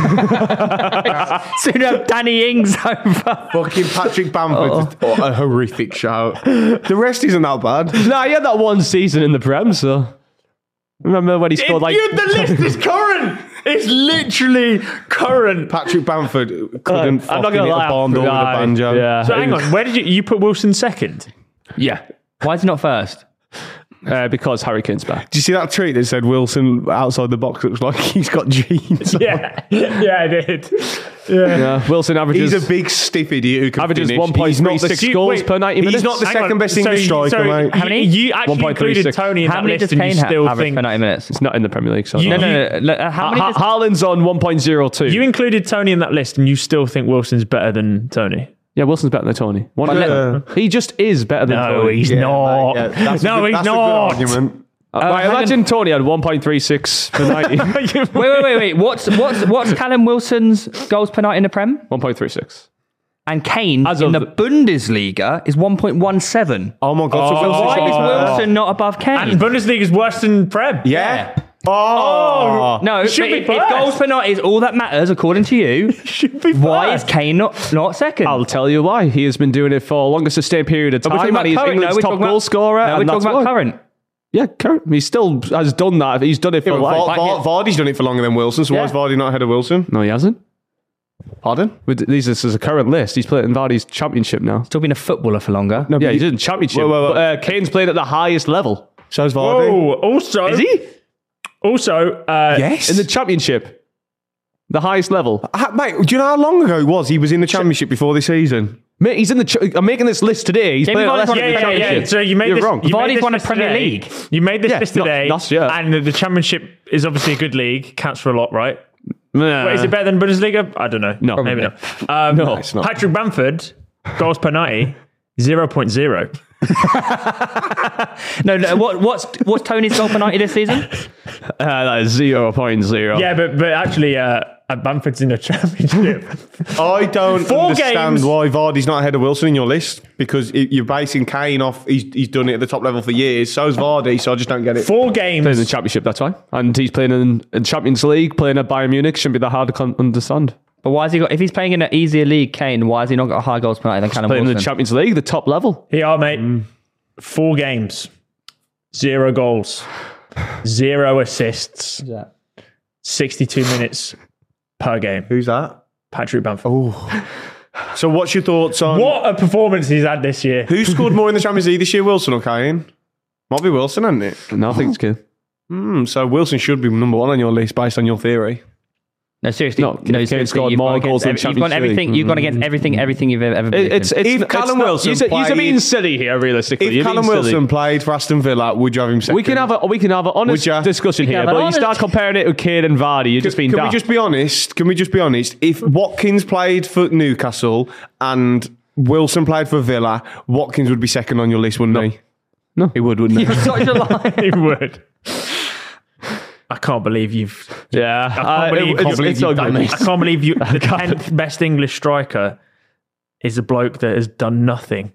Soon have Danny Ings over. Fucking Patrick Bamford. A horrific shout. The rest isn't that bad. Nah, he had that one season in the Prem, so... Remember when he scored like... The list is current. It's literally current. Patrick Bamford couldn't I'm not fucking gonna hit lie. a barn door with a banjo. Yeah. So hang on, where did you put Wilson second? Yeah. Why is he not first? Because Harry Kane's back. Did you see that tweet that said Wilson outside the box looks like he's got jeans? Yeah, I did. Yeah. Wilson averages... He's a big stiff idiot who can averages finish. He's not the 1.36 goals wait, per 90 minutes. He's not the Hang second on, best English striker, mate. How many? You actually 1.36. included Tony in How that many list, does and you Kane still average think for 90 minutes? It's not in the Premier League, so... You- No. How many does... Haaland's on 1.02. you included Tony in that list, and you still think Wilson's better than Tony? Yeah, Wilson's better than Tony. Yeah. He just is better than Tony. he's not. Mate, yeah, that's a No, good- he's that's a good not. argument. Right, hang imagine Tony had 1.36 per 90. Wait. What's Callum Wilson's goals per night in the Prem? 1.36. And Kane As in of the Bundesliga is 1.17. Oh my God. So Wilson Why should is be better. Wilson not above Kane? And Bundesliga is worse than Prem. Yeah. Oh. No, Should but be if first. goals per night is all that matters, according to you, Should be why is first. Kane not second? I'll tell you why. He has been doing it for a longer sustained period of We're talking time, about and he's current. England's we're top talking goal about- scorer. No, we're and that's talking about why. current. Yeah, current. He still has done that. He's done it for Yeah, life. Vardy's done it for longer than Wilson, so why is Vardy not ahead of Wilson? No, he hasn't. Pardon? This is a current list. He's playing in Vardy's championship now. Still been a footballer for longer. No, Yeah, but he's in championship. Wait. But, Kane's played at the highest level. So's Vardy. Oh, also, Is he? Also, Yes. In the championship. The highest level. Mate, do you know how long ago it was? He was in the championship before this season. Mate, he's in the... I'm making this list today. He's Jamie playing at Vardy's Leicester in the won- championship. So you made You're this. wrong. You made Vardy's this won a list Premier today. League. You made this Yeah, list not today, last year. and the championship is obviously a good league. Counts for a lot, right? Nah. Wait, is it better than Bundesliga? I don't know. No. maybe Probably. not. No, it's not. Patrick Bamford, goals per 90, 0.0. No. What's Tony's goal per night this season? That is 0.0. Yeah, but actually, Bamford's in the championship. I don't 4 understand games. why Vardy's not ahead of Wilson in your list, because you're basing Kane off, he's done it at the top level for years, so's Vardy, so I just don't get it. 4 Playing in the games. championship, that's why. And he's playing in Champions League, playing at Bayern Munich. Shouldn't be that hard to understand. But why has he got? If he's playing in an easier league, Kane, why has he not got a higher goals per night than Callum Playing in Wilson? the Champions League, the top level. Here you are, mate. 4 games, 0 goals. 0 assists, 62 minutes per game. Who's that? Patrick Bamford. Oh. So what's your thoughts on... What a performance he's had this year. Who scored more in the Champions League this year, Wilson or Kane? Might be Wilson, hasn't it? No, I think it's good. So Wilson should be number one on your list based on your theory. No, seriously. No, Kane seriously. scored You've more gone goals than against- You've gone Champions everything. League. You've gone against everything you've ever believed in. If Callum Wilson you're played- being silly here, realistically. If You're Callum being silly. Wilson played for Aston Villa, would you have him second? We can have an honest Would ya? discussion can here, have an but you honest- start comparing it with Kane and Vardy, you're just being Can we daft. just be honest? Can we just be honest? If Watkins played for Newcastle and Wilson played for Villa, Watkins would be second on your list, wouldn't he? No. He would, wouldn't he? You're such a liar. He would. I can't believe you've... Yeah, I can't believe it's you've ugly. I can't believe you... The 10th best English striker is a bloke that has done nothing.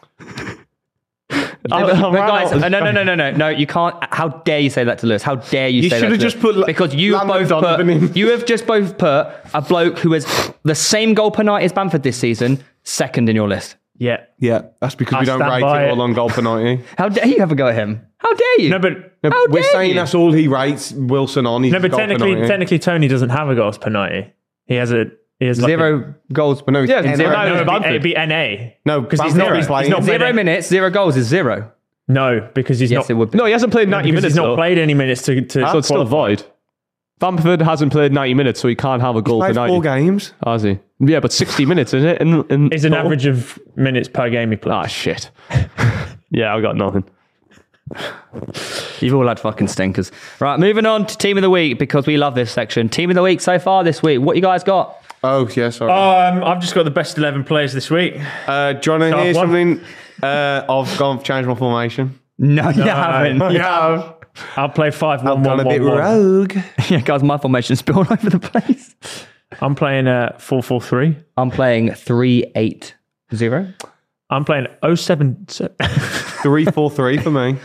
But guys, no, you can't. How dare you say that to Lewis? How dare you, You say that? should have to just Lewis? put because you Landon both Donovan in. put you have just both put a bloke who has the same goal per night as Bamford this season second in your list. Yeah. Yeah, that's because we don't stand rate by it all it. on goal per 90. How dare you have a go at him? How dare you? No, but... How We're dare saying you? that's all he rates Wilson on. No, but technically Tony doesn't have a goals per 90. He has like Zero goals. But no, Yeah, it's zero. NA. No, it'd Bamford. be NA. No, because he's Bamford not. is playing. He's not Zero Zero minutes, 0 goals is 0. No, because he's Yes, not. it would be. No, he hasn't played 90 because minutes, he's not though. played any minutes to So it's still a void. Bamford hasn't played 90 minutes, so he can't have a goal per Played 90. 4 games. Has he? Yeah, but 60 minutes, isn't it? It's an average of minutes per game he plays. Ah, shit. Yeah, I've got nothing. You've all had fucking stinkers. Right, moving on to Team of the Week because we love this section. Team of the Week so far this week. What you guys got? Oh, yeah, sorry. I've just got the best 11 players this week. Do you want to I've hear won. something? I've changed my formation. No, you haven't. Yeah. I'll play 5-1-1-1-1. I've gone a bit rogue. Yeah, guys, my formation's been all over the place. I'm playing 4-4-3. I'm playing 3-8-0. I'm playing 0-7. 3-4-3 for me.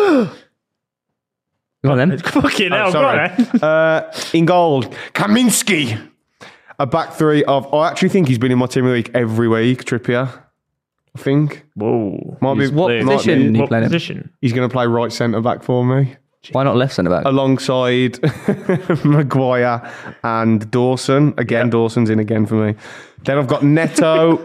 Go on then. Fucking hell, go Sorry. on, eh? In goal, Kaminski. A back three of... I actually think he's been in my team of the week every week, Trippier. I think. Whoa. Might be, What might position be- he What playing in? position? He's going to play right centre back for me. Why not left centre back? Alongside Maguire and Dawson. Again, Dawson's in again for me. Then I've got Neto,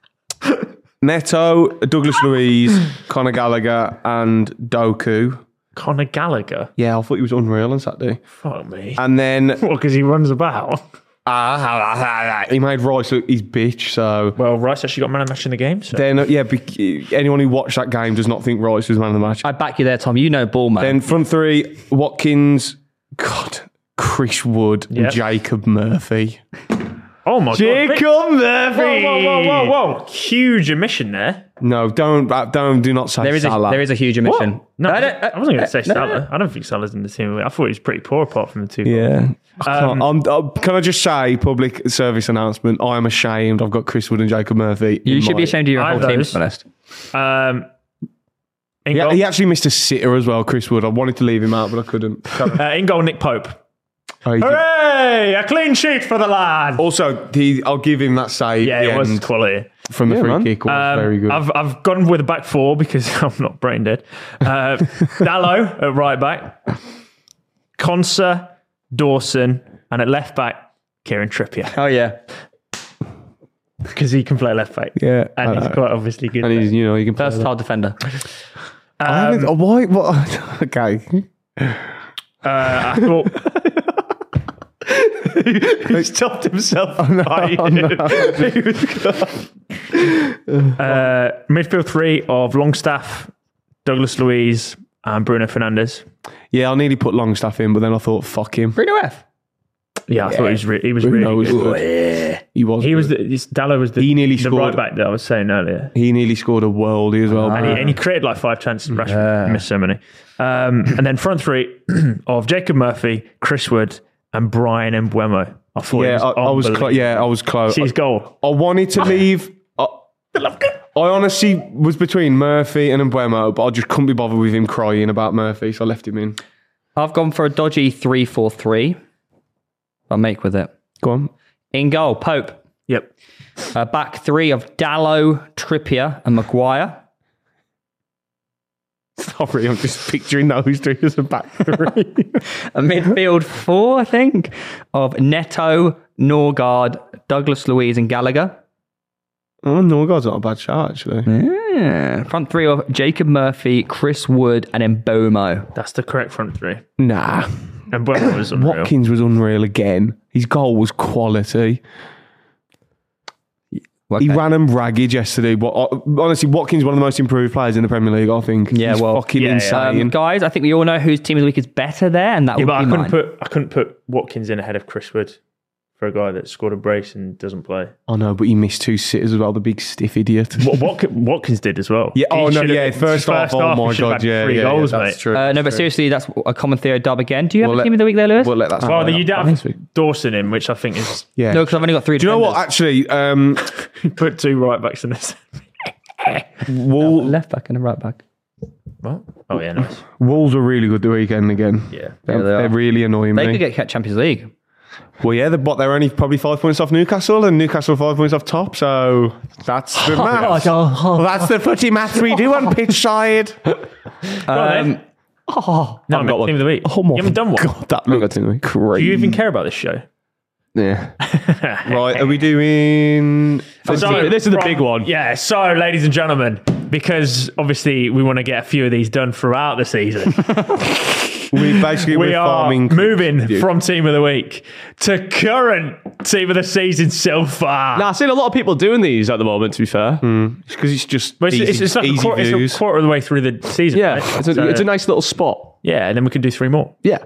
Douglas Luiz, Conor Gallagher, and Doku. Conor Gallagher? Yeah, I thought he was unreal on Saturday. Fuck me. And then What, because he runs about? he made Rice look his bitch. So Well, Rice actually got man of the match in the game. So. then, anyone who watched that game does not think Rice was man of the match. I back you there, Tom. You know ball, man. Then front three, Watkins, Chris Wood, Yep. and Jacob Murphy. Oh my god. Jacob Murphy! Whoa. Huge omission there. No, do not say there is Salah. a huge omission. No, I I wasn't going to say no, Salah. I don't think Salah's in the team. I thought he was pretty poor apart from the two. Yeah. Can I just say, public service announcement, I am ashamed I've got Chris Wood and Jacob Murphy. You in should my- be ashamed of your I whole have team, those. to be honest. In, Yeah, goal, he actually missed a sitter as well, Chris Wood. I wanted to leave him out, but I couldn't. in goal, Nick Pope. Oh, he did. Hooray! A clean sheet for the lad. Also, I'll give him that save Yeah, at the it was end quality. from the free man. kick. Was very good. I've gone with a back four because I'm not brain dead. Dallo at right back, Konsa, Dawson, and at left back, Kieran Trippier Oh, yeah. because he can play left back. Yeah, and he's quite obviously good. And he's, you can play Versatile defender. I haven't, why? What? Okay. I thought he stopped himself. midfield three of Longstaff, Douglas Luiz, and Bruno Fernandes. Yeah, I nearly put Longstaff in, but then I thought, fuck him. Bruno F. Yeah, I thought he was Bruno really was good. good. He was. He was good. Dallo was the He nearly the scored. right back that I was saying earlier. He nearly scored a worldie as well. And he created like 5 chances. Rashford missed so many. And then front three of Jacob Murphy, Chris Wood, and Brian Mbeumo. I thought Yeah, I was. I was close. See his goal. I wanted to leave. I honestly was between Murphy and Mbeumo, but I just couldn't be bothered with him crying about Murphy, so I left him in. I've gone for a dodgy 3-4-3. I'll make with it. Go on. In goal, Pope. Yep. Back three of Dallo, Trippier, and Maguire. Sorry, I'm just picturing those three as a back three. A midfield 4, I think, of Neto, Norgard, Douglas Luiz, and Gallagher. Oh, Norgard's not a bad shot, actually. Yeah. Front 3 of Jacob Murphy, Chris Wood, and Mbomo. That's the correct front three. Nah. And Bueno was unreal. Watkins was unreal again. His goal was quality. Okay. He ran him ragged yesterday. Honestly, Watkins is one of the most improved players in the Premier League, I think. Yeah, He's well, fucking insane. guys, I think we all know whose team of the week is better there, and that Yeah, would but be I mine. couldn't put Watkins in ahead of Chris Wood for a guy that scored a brace and doesn't play. I know, but he missed 2 sitters as well, the big stiff idiot. What Watkins did as well. Yeah, He oh no, should've- yeah, first half, oh my he should've god, had yeah, 3 yeah, goals, that's mate. true. No, but seriously, that's a common theory dub again. Do you have We'll a team of the week there, Lewis? We'll let that Well, slide you out. don't Next have week. Dawson in, which I think is Yeah. No, because I've only got 3 Do you know what? defenders. Actually, put 2 right backs in this. Wolves, Left back and a right back. What? Oh yeah, nice. Wolves are really good the weekend again. Yeah. Yeah, they are. They're really annoying They me. could get kept Champions League. Well, yeah, they're only probably 5 points off Newcastle, and Newcastle 5 points off top. So that's the maths. Well, that's the footy maths we do on pitch side. No, I meant team of the week. Oh my You haven't done one. God, that looked Do crazy. you even care about this show? Yeah. Right, are we doing? This is the big one. Yeah, so ladies and gentlemen, because obviously we want to get a few of these done throughout the season, We're are farming. moving from team of the week to current team of the season so far. Now, I've seen a lot of people doing these at the moment, to be fair. because it's just But easy, it's like easy it's views. a quarter of the way through the season. Yeah, right? it's a nice little spot. Yeah, and then we can do 3 more. Yeah.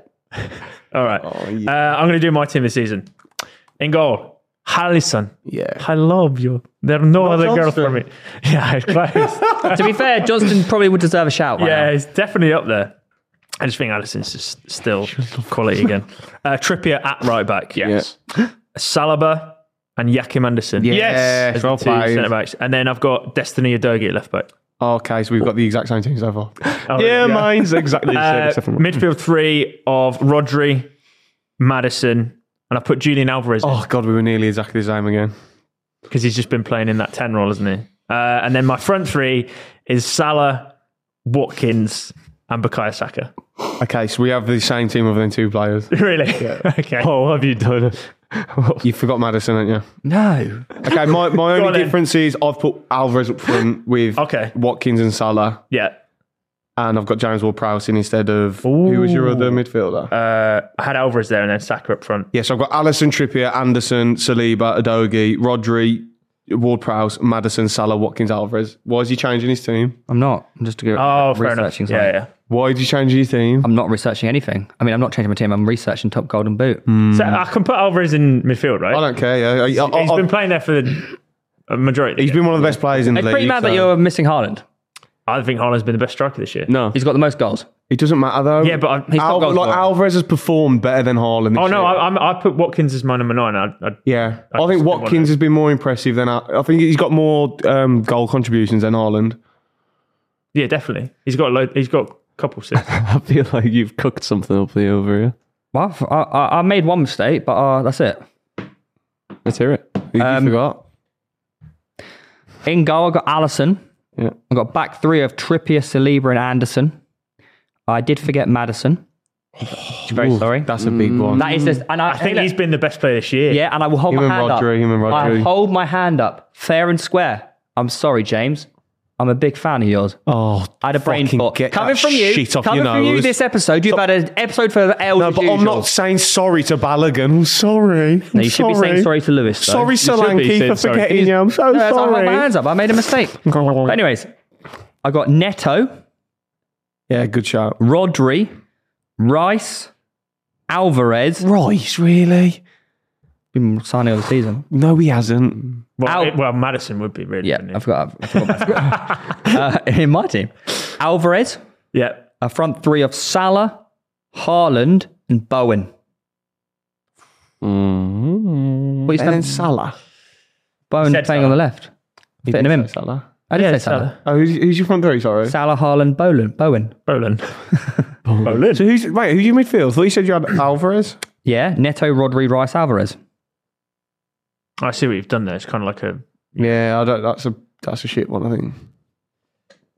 All right. I'm going to do my team this season. In goal, Harrison. Yeah. I love you. There are no other girls Johnston. for me. Yeah, it's close. To be fair, Johnston probably would deserve a shout. Right Yeah, now. it's definitely up there. I just think Allison's just still quality again. Trippier at right back. Yes. Saliba and Joachim Anderson. Yes. As the Well 2 played. centre backs. And then I've got Destiny Udogie at left back. Okay, so we've got the exact same team so far. Oh, Yeah, mine's exactly the same. except for mine. Midfield 3 of Rodri, Madison, and I put Julian Alvarez in Oh god, we were nearly exactly the same again. because he's just been playing in that 10 role, hasn't he? And then my front 3 is Salah, Watkins, and Bukayo Saka. Okay, so we have the same team other than 2 players. Really? Okay. Oh, what have you done? You forgot Madison, haven't you? No. Okay, my on only then. difference is I've put Alvarez up front with Okay. Watkins and Salah, Yeah. and I've got James Ward-Prowse in instead of who was your other midfielder? I had Alvarez there and then Saka up front. Yeah, so I've got Alisson, Trippier, Anderson, Saliba, Udogie, Rodri, Ward-Prowse, Madison, Salah, Watkins, Alvarez. Why is he changing his team? I'm not. I'm just Oh, fair enough. researching Yeah, something. yeah. Why did you change his team? I'm not researching anything. I mean, I'm not changing my team. I'm researching top golden boot. So I can put Alvarez in midfield, right? I don't care. Yeah, He's been playing there for a majority. he's been one of the best players in the It's league. pretty mad that so- you're missing Haaland. I think Haaland's been the best striker this year. No. He's got the most goals. It doesn't matter though. Yeah, but He's top goal scorer. Alvarez has performed better than Haaland. Oh this no, year. I put Watkins as my number 9. Yeah, I just think didn't want Watkins it. has been more impressive than I think he's got more goal contributions than Haaland. Yeah, definitely. He's got a couple assists. I feel like you've cooked something up there over here. Well, I made one mistake, but that's it. Let's hear it. Who you forgot? In goal, I got Alisson. Yeah. I got back 3 of Trippier, Saliba, and Anderson. I did forget Madison. Very sorry. That's a big one. That is this, and I think he's been the best player this year. Yeah, and I will hold Him my and hand Rodri, up. him and Rodri. I hold my hand up, fair and square. I'm sorry, James. I'm a big fan of yours. Oh, I had a brain fucking fart. get Coming that from you, shit off coming your from you nose. this episode, you've had an episode for L's No, as but I'm usual. not saying sorry to Balogun. I'm sorry. No, you should be saying sorry to Lewis, though. Sorry, should be Solanke, saying for sorry. forgetting you. I'm so No, that's why I hold my sorry. hands up. I made a mistake. But anyways, I got Neto, Yeah, good shout. Rodri, Rice, Alvarez. Rice, really? Been signing of the season. No, he hasn't. Well, Madison would be really. Yeah, wouldn't he? I forgot in my team. Alvarez, Yeah. a front 3 of Salah, Haaland, and Bowen. What are you And then saying? Salah. Bowen Said playing Salah. on the left. Fitting him in. Salah. I did Yeah, say Salah. Salah. Oh, who's your front 3? Sorry. Salah, Haaland, Bowen. Boland. Boland. So who's your midfield? I thought you said you had Alvarez. Yeah, Neto, Rodri, Rice, Alvarez. I see what you've done there. It's kind of like a. Yeah, I don't. That's a shit one. I think.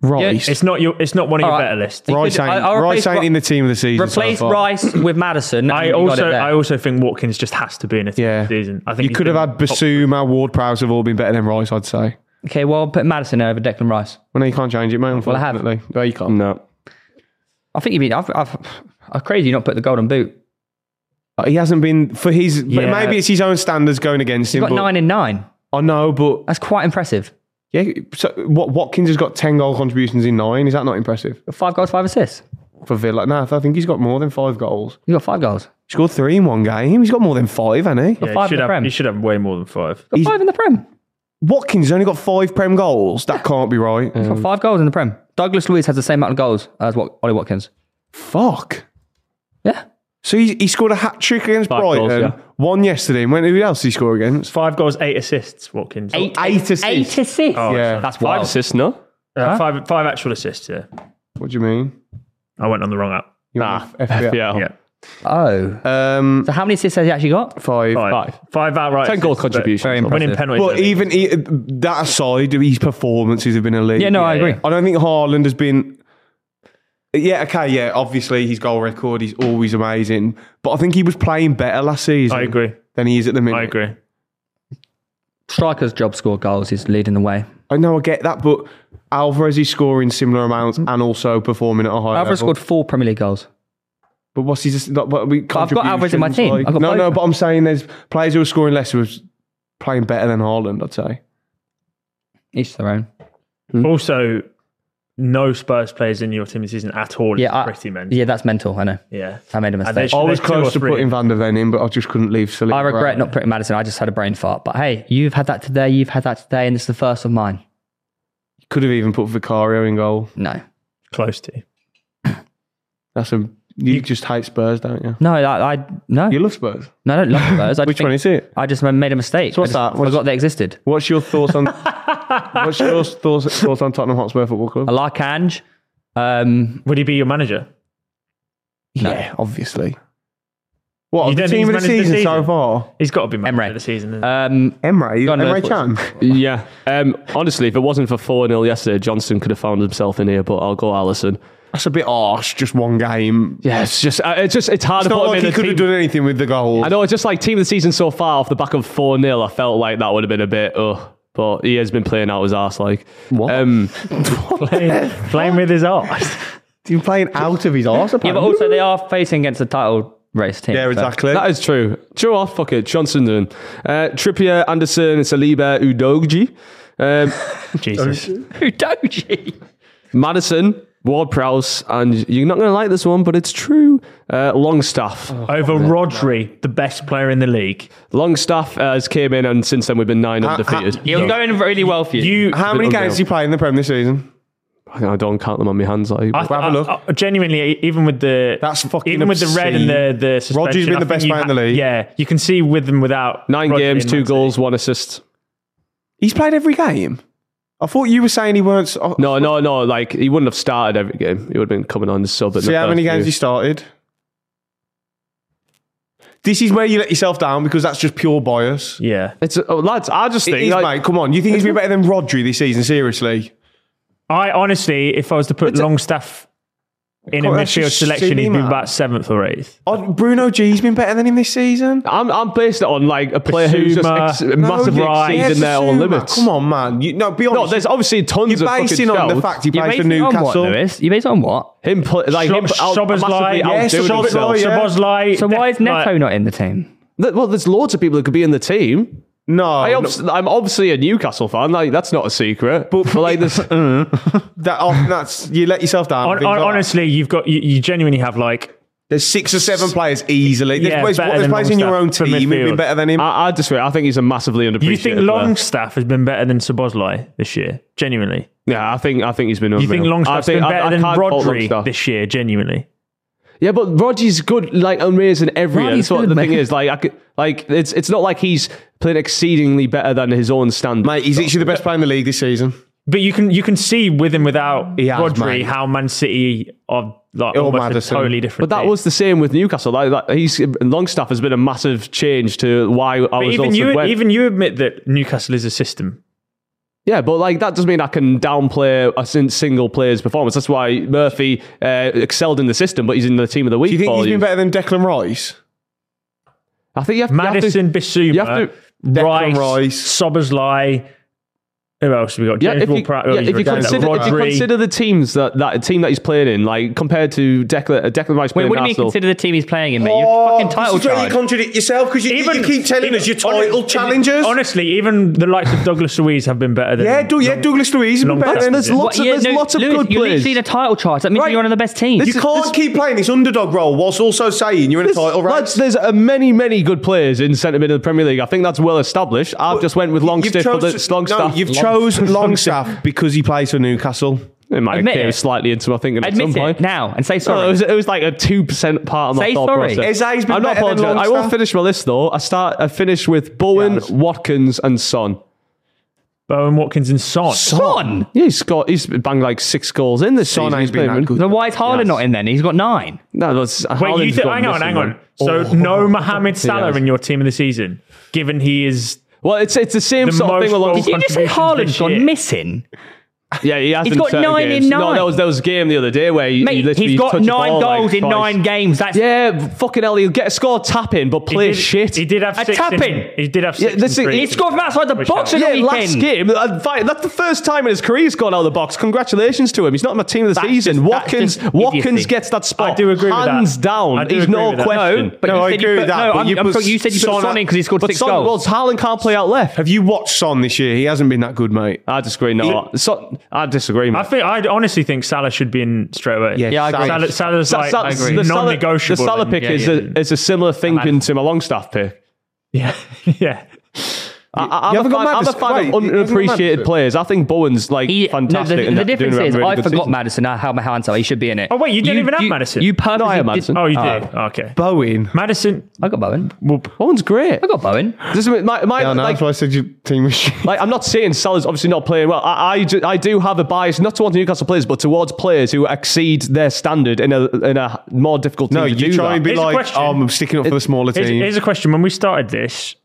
Rice. It's not one of your All right. better lists. Rice ain't, I'll Rice replace ain't in the team of the season. Replace so far. Rice with Madison. I and you got it there. also think Watkins just has to be in a team Yeah. this season. I think You he's could have been had Basuma, Ward-Prowse have all been better than Rice, I'd say. Okay, well, put Madison over Declan Rice. Well, no, you can't change it, mate, I have. unfortunately. No, you can't. No. I think you've been. I'm crazy you not put the golden boot. He hasn't been for his. But Yeah. maybe it's his own standards going against He's him. got but 9 and 9. I know, but That's quite impressive. yeah. So Watkins has got 10 goal contributions in 9. Is that not impressive 5 goals, 5 assists. for Villa? No, I think he's got more than 5 goals. You got 5 goals. He scored 3 in one game. He's got more than 5, hasn't he? Yeah, five in the Prem. you should have way more than 5. Got 5 in the Prem. Watkins has only got 5 Prem goals. That can't be right. He's got 5 goals in the Prem. Douglas Luiz has the same amount of goals as Ollie Watkins. Fuck. Yeah. So he scored a hat trick against 5 goals, Brighton. yeah. One yesterday. And who else did he score against? 5 goals, 8 assists, Watkins. 8 assists. 8 assists. Oh, Yeah. That's 5 wild. assists, no? five actual assists, yeah. What do you mean? I went on the wrong app. FPL. Yeah. Yeah. Oh. So how many assists has he actually got? 5. 5 outright 10 goal assists, but contributions. Very Winning impressive. penalties. But even that aside, his performances have been elite. Yeah, no, I agree. I don't think Haaland has been. Yeah, okay, yeah. Obviously, his goal record is always amazing, but I think he was playing better last season. I agree. Than he is at the minute. I agree. Striker's job score goals. He's leading the way. I know, I get that, but Alvarez is scoring similar amounts and also performing at a high Alvarez level. scored 4 Premier League goals. But what's his? I've got Alvarez in my team. I've got no, both. but I'm saying there's players who are scoring less who are playing better than Haaland. I'd say. Each their own. Also, no Spurs players in your team this season at all. Yeah, It's pretty mental. Yeah, that's mental. I know. Yeah. I made a And mistake. they I was There's 2 or close to 3. putting Van der Ven in, but I just couldn't leave Saliba. I regret out. not putting Madison. I just had a brain fart. But hey, you've had that today. You've had that today, and it's the first of mine. Could have even put Vicario in goal. No, Close to. That's a. You just hate Spurs, don't you? no, I no, You love Spurs. no, I don't love Spurs. I Which just one think- is it? I just made a mistake. So what's I just that? Forgot they existed. What's your thoughts on? What's your thoughts on Tottenham Hotspur Football Club? I like Ange. Would he be your manager? Yeah, obviously. What You the don't team think of the he's managed season the so season? far? He's got to be manager Emre. of the season. Emre, Go on, Emre Liverpool. Can. Yeah. Honestly, if it wasn't for 4-0 yesterday, Johnson could have found himself in here, but I'll go Alisson. That's a bit harsh. Just one game. Yeah, it's hard It's to not put him like in he the could have team. done anything with the goal. I know, it's just like team of the season so far off the back of 4-0, I felt like that would have been a bit, but he has been playing out his arse like. What? Playing with his arse. He's playing out of his arse. Yeah, but also they are facing against the title race team. Yeah, so- exactly. That is true. Do you know what? Fuck it. Johnson doing. Trippier, Anderson, Saliba, Udogie. Jesus. Udogie. Madison, Ward-Prowse, and you're not going to like this one, but it's true. Longstaff. Over Rodri, the best player in the league. Longstaff has came in, and since then we've been 9 undefeated. You're going really well for you. How many games did he play in the Prem this season? I don't count them on my hands. Like, Have a look. Genuinely, even with the That's fucking even with the red and the suspension, Rodri's been I the think best you player in the league. Yeah, you can see with them without 9 Rodri games, in 2 Man City. goals, 1 assist. He's played every game. I thought you were saying he weren't. No. Like, he wouldn't have started every game. He would have been coming on as sub. See how many games he started? This is where you let yourself down because that's just pure bias. Yeah, It's lads. I just It think, is, like, mate. Come on. You think he's been better than Rodri this season? Seriously? I honestly, if I was to put Longstaff in Come a on, that's midfield just selection, silly, he'd be man. about 7th or 8th. Oh, Bruno G's been better than him this season. I'm based it on like a player who's just Basuma, massively Rice. exceeding their own Basuma. limits. Come on, man. Be No, honest. there's obviously tons You're of fucking basing on the shouts. fact he You plays based for it on what, Newcastle. Lewis? You based it on what? Him Szoboszlai, massively yes, outdoing himself. Szoboszlai, yeah. Szoboszlai. So why is Neto Like, not in the team? Well, there's loads of people that could be in the team. No, I'm obviously a Newcastle fan. Like, that's not a secret. But like this, that's you let yourself down. Things like that. honestly, you genuinely have like There's 6 or 7 players easily. Yeah, There's better than players in your own Longstaff for team who've been midfield. better than him. I disagree. I think he's a massively underappreciated. you think player. Longstaff has been better than Szoboszlai this year? Genuinely, Yeah, I think he's been. you think Longstaff's been better than can't fault Rodri Longstaff. this year? Genuinely, Yeah, but Rodri's good, like amazing every year. Rodri's That's what good, the man. thing is. Like it's not like he's playing exceedingly better than his own standard. Mate, he's literally the best player in the league this season. but you can see with and without He has, Rodri mate. how Man City are like Or almost Maddison. a totally different. But that team. was the same with Newcastle. Like Longstaff has been a massive change to why our But results have went. even you admit that Newcastle is a system. Yeah, but like that doesn't mean I can downplay a single player's performance. That's why Murphy excelled in the system, but he's in the team of the week. Do you think he's been better than Declan Rice? I think you have Madison, you have Bissouma, to. Rice. Soboslai. Who else have we got? James If you consider the teams that team that he's playing in, like compared to Declan Rice playing Wait, what do you mean Arsenal, consider the team he's playing in, mate? You're fucking title This is where you charge. contradict yourself because you keep telling us you're title challengers. Honestly, even the likes of Douglas Luiz have been better than Douglas Luiz has been better than there's lots of lots of Lewis, good you're players. literally in a title charge. That means Right. you're one of the best teams. You can't keep playing this underdog role whilst also saying you're in a title race. There's many good players in centre mid of the Premier League. I think that's well established. I've just went with Longstaff for the Longstaff. You've chose Longstaff because he plays for Newcastle. It might Admit have it. sitting into my thinking at Admit some point. it now and say No, sorry. it was like a 2% part of my Say thought sorry. process. Eze's been I'm not better than apologising. I will Longstaff. finish my list though. I finish with Bowen, Watkins, and Son. Bowen, Watkins, and Son. Son. Yeah, he's banged like 6 goals in this Son season. ain't He's been playing- that good. So why is Haaland not in then? He's got 9. No, that's Wait, Haaland's got hang missing, on. man. So no Mohamed Salah Yes. in your team of the season, given he is. Well, it's the same The sort of thing most along. Did you just say contributions this Haaland's year. gone missing? Yeah, he has He's in got certain 9 in games. 9. No, there was a game the other day where he Mate, literally he's got touched the 9 ball goals like in twice. 9 games. That's Yeah, fucking hell, he'll get a score tap in, but play shit. He did have A 6. tap-in. He did have 6. Yeah, this and is- 3. he scored from outside the Which box helped. on the Yeah, last weekend. game. That's the first time in his career he's gone out of the box. Congratulations to him. He's not in my team of the That's season. just- that's Watkins just Watkins idiocy. gets that spot. I do agree with that. Hands down. I do He's agree no with that. question. But No, you I said agree you with put, that, no, but you I'm put sorry, you said you put Son Son in because he scored But 6 Son, goals. well, Haaland can't play out left. Have you watched Son this year? He hasn't been that good, mate. I disagree. No, I disagree. Mate. I honestly think Salah should be in straight away. Yeah, I agree. Salah's like the non-negotiable. Salah pick Yeah, is a similar thinking to my Longstaff pick. Yeah, yeah. I'm haven't a got fan Maddison. of Wait, you haven't got underappreciated Maddison. players. I think Bowen's like No, fantastic. and the doing difference a is really I good forgot season. Madison. How he should be in it. Oh wait, you didn't even have Madison. You purposely No, I have did- Madison. Oh, you did. Okay. Bowen. Madison. I got Bowen. Well, Bowen's great. I got Bowen. This is my Yeah, no, like, that's why I said your team was shit. like, I'm not saying Salah's obviously not playing well. I do have a bias, not towards Newcastle players, but towards players who exceed their standard in a more difficult team No, to do you try that. and be Here's a like, question. I'm sticking up for the smaller team. here's a question. When we started this,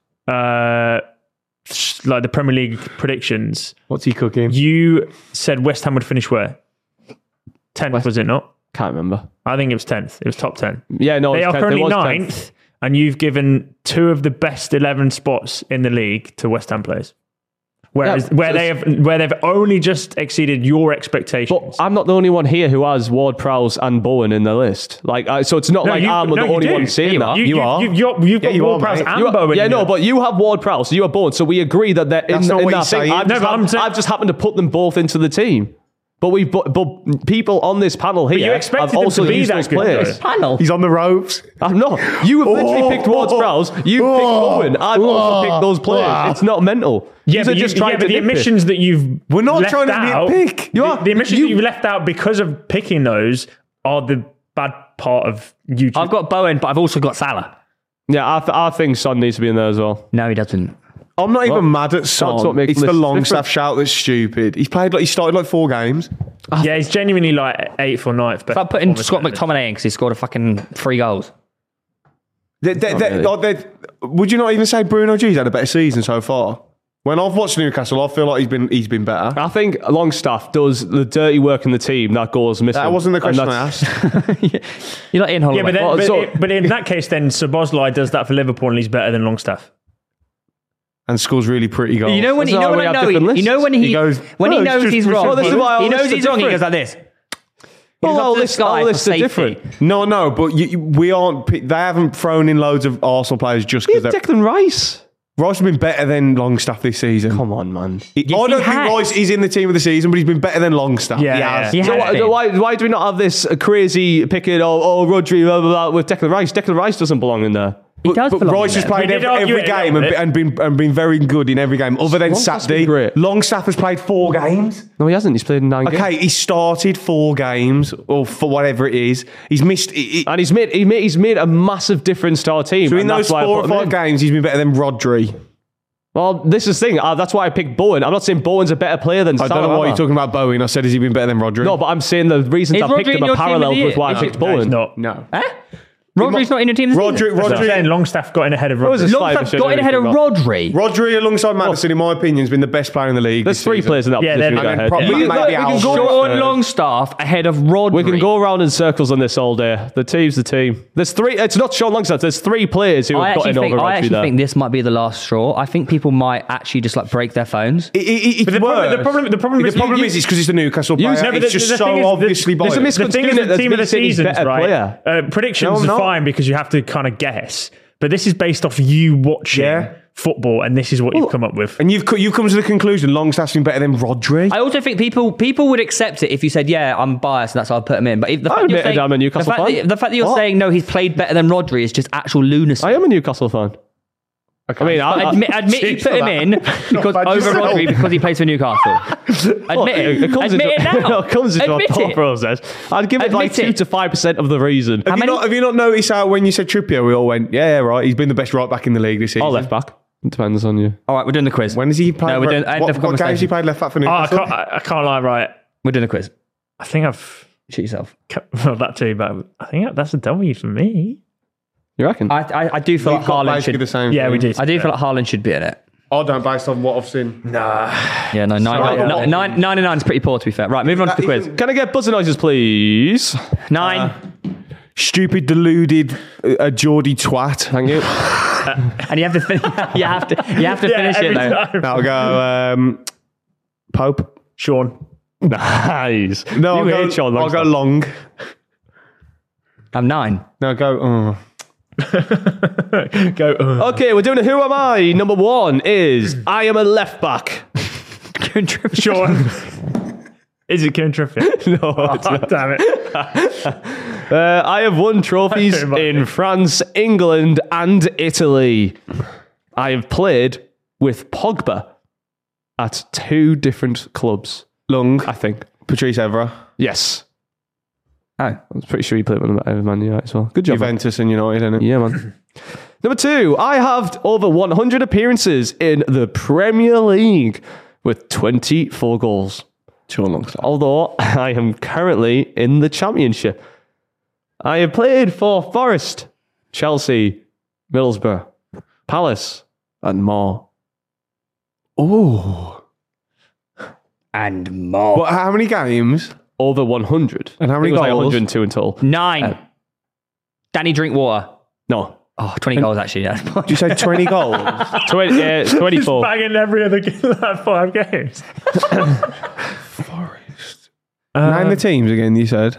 like the Premier League predictions, What's he cooking? you said West Ham would finish where? 10th, was it not? Can't remember. I think it was 10th. It was top 10. Yeah, no, They it's are 10th. currently It was 9th, 10th. and you've given 2 of the best 11 spots in the league to West Ham players. Whereas Yeah, where they've only just exceeded your expectations. But I'm not the only one here who has Ward-Prowse and Bowen in the list. Like, so it's not like I'm the you only do. one saying You that. are. You are. You've got you are, Ward-Prowse mate. and You are- Bowen. yeah, in no, there. but you have Ward-Prowse, so you have Bowen. So we agree that they're That's in, not in what that he's thing. saying. I've, No, just, but I'm saying- I've just happened to put them both into the team. But people on this panel here you expected have them also to be used that those good, players. though. Panel. He's on the ropes. I'm not. You have literally picked Ward-Prowse. You picked Bowen. I've also picked those players. It's not mental. Yeah, You're but, just yeah, trying but to the nitpick. omissions that you've We're not left trying to out, nitpick. You the, are. the omissions You- that you've left out because of picking those are the bad part of YouTube. I've got Bowen, but I've also got Salah. Yeah, I think Son needs to be in there as well. No, he doesn't. I'm not even mad at That's what Son. makes It's the lists Longstaff different. shout that's stupid. He started like 4 games. yeah, he's genuinely like 8th or 9th. If I put in Scott McTominay in because he scored a fucking 3 goals. Would you not even say Bruno G's had a better season so far? When I've watched Newcastle, I feel like he's been better. I think Longstaff does the dirty work in the team that goal's missing. That wasn't the And question I that's- asked. You're not in Holloway. Yeah, but, then, Well, but, so- but in that case, then Szoboszlai does that for Liverpool and he's better than Longstaff. And scores really pretty goals. you know when That's why we have different lists. you know when He he goes, when he "Oh, it's knows just he's wrong. Well, this is why our he knows lists are he's wrong. He different. goes like this. Well, He's up our to the lists sky for are safety. different. No, but we aren't. They haven't thrown in loads of Arsenal players just He's because Declan Rice. Rice has been better than Longstaff this season. Come on, man. I don't think has. Rice is in the team of the season, but he's been better than Longstaff. Yeah, He yeah. has. He So has been. why do we not have this crazy picking? Rodri, blah, blah, blah, with Declan Rice? Declan Rice doesn't belong in there. He does But belong Rice in has there. played We did every argue it a game little and been very good in every game, other than Longstaff's Saturday. been great. Longstaff has played 4 games. No, he hasn't. He's played in 9 games. Okay, he started 4 games, or for whatever it is. He's missed. And he's made a massive difference to our team. So in and those that's why I 4 or put him 5 in. games, he's been better than Rodri. Well, this is the thing. That's why I picked Bowen. I'm not saying Bowen's a better player than I Salah. don't know why am you're talking about Bowen. I said, has he been better than Rodri? No, but I'm saying the reasons Is I picked Rodri him in are your team of the paralleled year? with why I Is picked he? No, he's Bowen. not. No. Huh? Rodri's not in your team this season. I'm saying Rodri Longstaff got in ahead of was a Rodri. slight Longstaff got in ahead of Rodri. alongside Maddison, in my opinion, has been the best player in the league. There's this three season. players in that Yeah, position. they're- Go and ahead. probably We can maybe go- Al Sean Longstaff ahead of Rodri. We can go around in circles on this all day. The team's the team. There's three. It's not Sean Longstaff. There's three players who I have actually, gotten think, over I Rodri actually there. think this might be the last straw. I think people might actually just like break their phones. It's But the problem is it's because it's the Newcastle player. No, but It's the just thing so is, obviously there's a biased. The thing is, That's the team of the me saying he's seasons, better right? player. Predictions No, I'm are not. fine because you have to kind of guess. But this is based off you watching Yeah. football, and this is what you've come up with. And you've come to the conclusion Longstaff's been better than Rodri. I also think people would accept it if you said, yeah, I'm biased and that's why I'll put him in. But if the fact admit you're saying, I'm a Newcastle fan. the fact that you're What? saying, no, he's played better than Rodri is just actual lunacy. I am a Newcastle fan. I mean, Admit you put him in because Bad over yourself. Rodri because he plays for Newcastle. Admit it. It comes Admit it into, now. it comes into our Admit thought it. process. I'd give it like Admit 2 it. to 5% of the reason. Have many- you not noticed how when you said Trippier, we all went, yeah, right, he's been the best right back in the league this season. Or left back. It depends on you. All right, we're doing the quiz. When has he played? No, we're doing. End of what games conversation. he played left back for Oh, I Newcastle? can't lie, right? We're doing the quiz. I think I've Shoot yourself. well, that too, but I think that's a W for me. You reckon? I do feel We've like got Haaland basically should. the same Yeah, thing. we did. I do feel like Haaland should be in it. I don't, based on what I've seen. Yeah, no, Sorry. 99 is pretty poor to be fair. Right, moving on to the quiz. Can I get buzzer noises, please? 9, Stupid, deluded, Geordie twat. Thank you. and you have to you have to finish it every though. time. I'll go Pope. Sean. Nice. No, you I'll hate Sean go Longstaff. Long. I'm 9. No, go. Go. Okay, we're doing a Who Am I? Number 1 is I am a left back. Sean. Is it Kieran Trippier? No, it's not. Damn it. I have won trophies It might in be. France, England, and Italy. I have played with Pogba at 2 different clubs. Long. I think. Patrice Evra. Yes. Oh, I was pretty sure you played with Man United as well. Good job. man. Juventus and United, innit? Yeah, man. Number 2, I have over 100 appearances in the Premier League with 24 goals. Sean Longstaff. Although I am currently in the Championship. I have played for Forest, Chelsea, Middlesbrough, Palace, and more. Oh. and more. What? How many games? Over 100. And how many I think it was like goals? 102 in total. 9. Danny Drinkwater. No. Oh, 20 goals actually. Yeah. Did you say 20 goals? 24. Banging every other like 5 games. Name the teams again, you said.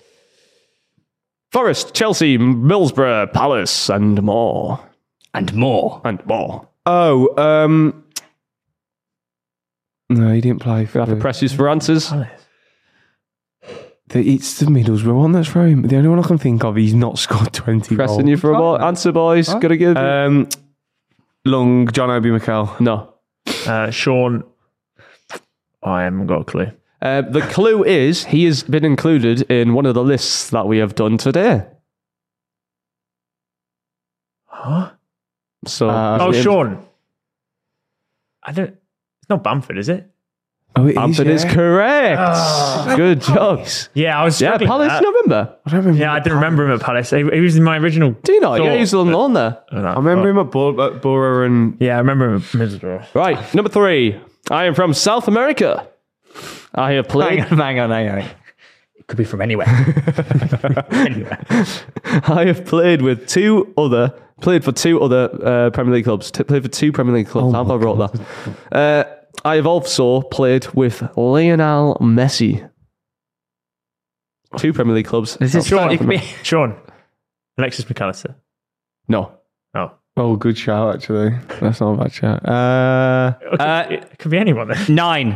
Forest, Chelsea, Middlesbrough, Palace, and more. and more. And more. Oh, no, he didn't play We for have to press you for answers. It's the Middlesbrough one that's for him. The only one I can think of, he's not scored 20 Pressing goals. you for a more answer, boys. Gotta give. Long, John Obi Mikel. No. Sean. I haven't got a clue. The clue is he has been included in one of the lists that we have done today. Huh? So, Oh, Sean. I don't. It's not Bamford, is it? Oh, it Bamford is yeah. correct. Good job. Yeah, I was. Yeah, struggling with Palace, that. November. I don't remember. Yeah, I didn't remember him at Palace. He was in my original. Do you know? Yeah, thought, he's on loan there. I remember him at Borough and... Yeah, I remember him at Middlesbrough. Right, number 3. I am from South America. I have played. Hang on. It could be from anywhere. Anywhere. I have played with played for two other Premier League clubs. Played for 2 Premier League clubs. How have I wrote that? I have also played with Lionel Messi. 2 Premier League clubs. This is Sean, it could be. Sean. Alexis McAllister. No. Oh. Oh, good shout, actually. That's not a bad shout. It could be anyone then. 9.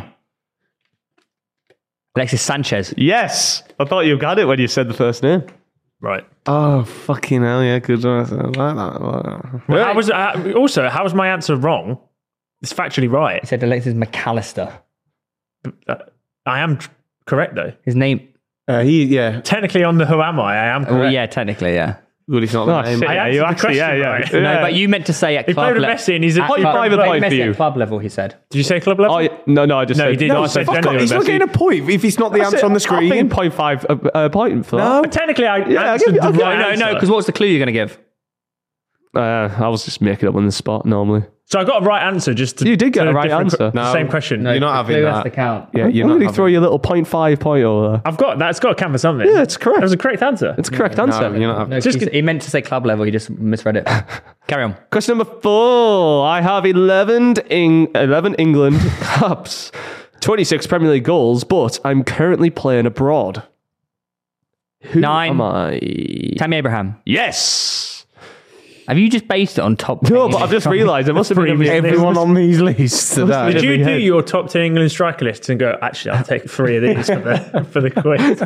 Alexis Sanchez. Yes. I thought you got it when you said the first name. Right. Oh, fucking hell, yeah, good one. I like that. Well, how was my answer wrong? It's factually right. He said Alexis McAllister. I am correct though. His name. Yeah. Technically on the Who Am I am correct. Well, yeah, technically, yeah. Well, it's not the name. shit. I Yeah, answered you the actually, question, yeah. right? No, but you meant to say at He club played with level. Messi and he's at 0.5 a point for you. At club level, he said. Did you say club level? Oh, yeah. No, I just No, said. he did. No, I No, said fuck generally off, He's with not Messi. getting a point if it's not the That's answer it. on the I screen. think 0.5 a point for that. Technically, I Yeah, I'll answered give you- the I'll give- right No, answer. because what's the clue you're going to give? I was just making up on the spot normally. So I got a right answer just to... You did get to a right different answer. No. Same question. You're not having Clue has that. to count. Yeah, I'm you're not going to having throw you a little 0.5 point over there. That's got to count for something. Yeah, it's correct. That was a correct answer. It's a correct No, answer. you're not having No, Just he meant to say club level. He just misread it. Carry on. Question number 4. I have 11 England caps, 26 Premier League goals, but I'm currently playing abroad. Who 9. am I? Tammy Abraham. Yes. Have you just based it on top? No, but I've just realised it must have been Previous everyone on these lists today. Did you every do head. your top 10 England striker list and go, actually, I'll take 3 of these for the quiz?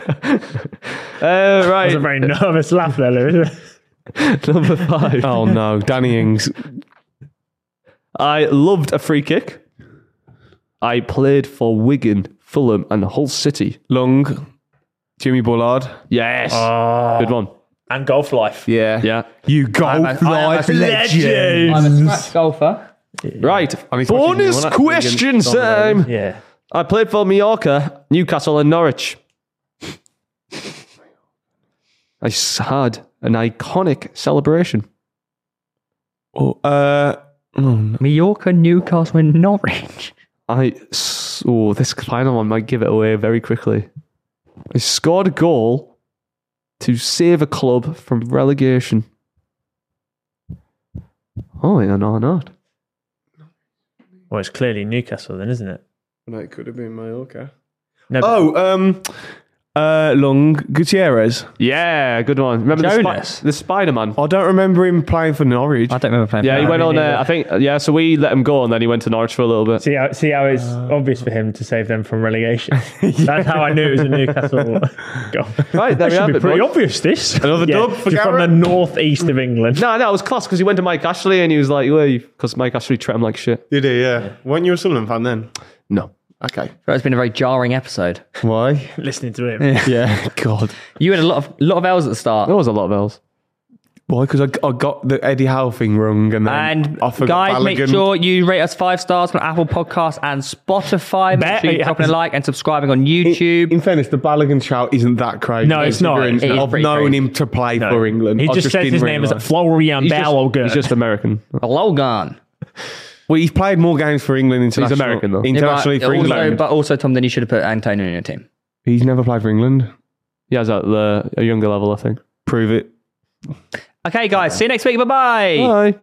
That Right. was a very nervous laugh there, Lou, isn't it? Number 5. Oh no, Danny Ings. I loved a free kick. I played for Wigan, Fulham, and Hull City. Lung. Jimmy Bullard. Yes. Oh. Good one. And golf life. Yeah. Yeah. You golf life legend. I'm a scratch golfer. Right. And he's watching Bonus you on that question Wigan- time. Yeah. I played for Mallorca, Newcastle, and Norwich. I had an iconic celebration. Mallorca, Newcastle, and Norwich. This final one might give it away very quickly. I scored a goal to save a club from relegation. Oh, yeah, no, not. Well, it's clearly Newcastle then, isn't it? No, it could have been Mallorca. No, Lung Gutierrez. Yeah, good one. Remember Jonas. the Spider-Man? I don't remember him playing for Norwich. I don't remember playing. Yeah, he for went that. on, I think, so we let him go and then he went to Norwich for a little bit. See how it's obvious for him to save them from relegation. That's how I knew it was a Newcastle goal. Right, there we Should have be it. pretty boys. obvious, this. Another dub for from the Garrett? northeast of England. No, it was class because he went to Mike Ashley and he was like, because Mike Ashley treated him like shit. You did, yeah. Weren't you a Sunderland fan then? No. Okay. It's been a very jarring episode. Why? Listening to him. Yeah, God. You had a lot of L's at the start. There was a lot of L's. Why? Because I got the Eddie Howe thing wrong, and then And I forgot guys, make Balogun. sure you rate us 5 stars on Apple Podcasts and Spotify. Make sure you're dropping a like and subscribing on YouTube. In fairness, the Balogun shout isn't that crazy. No, it's not. Considering It is I've pretty known crazy. him to play No. for England. He I just says didn't his name is realise. Florian Balogun. He's just American. Logan. Well, he's played more games for England internationally. American, though. Internationally for England. But also, Tom, then you should have put Antonio in your team. He's never played for England. He has at a younger level, I think. Prove it. Okay, guys. See you next week. Bye-bye. Bye.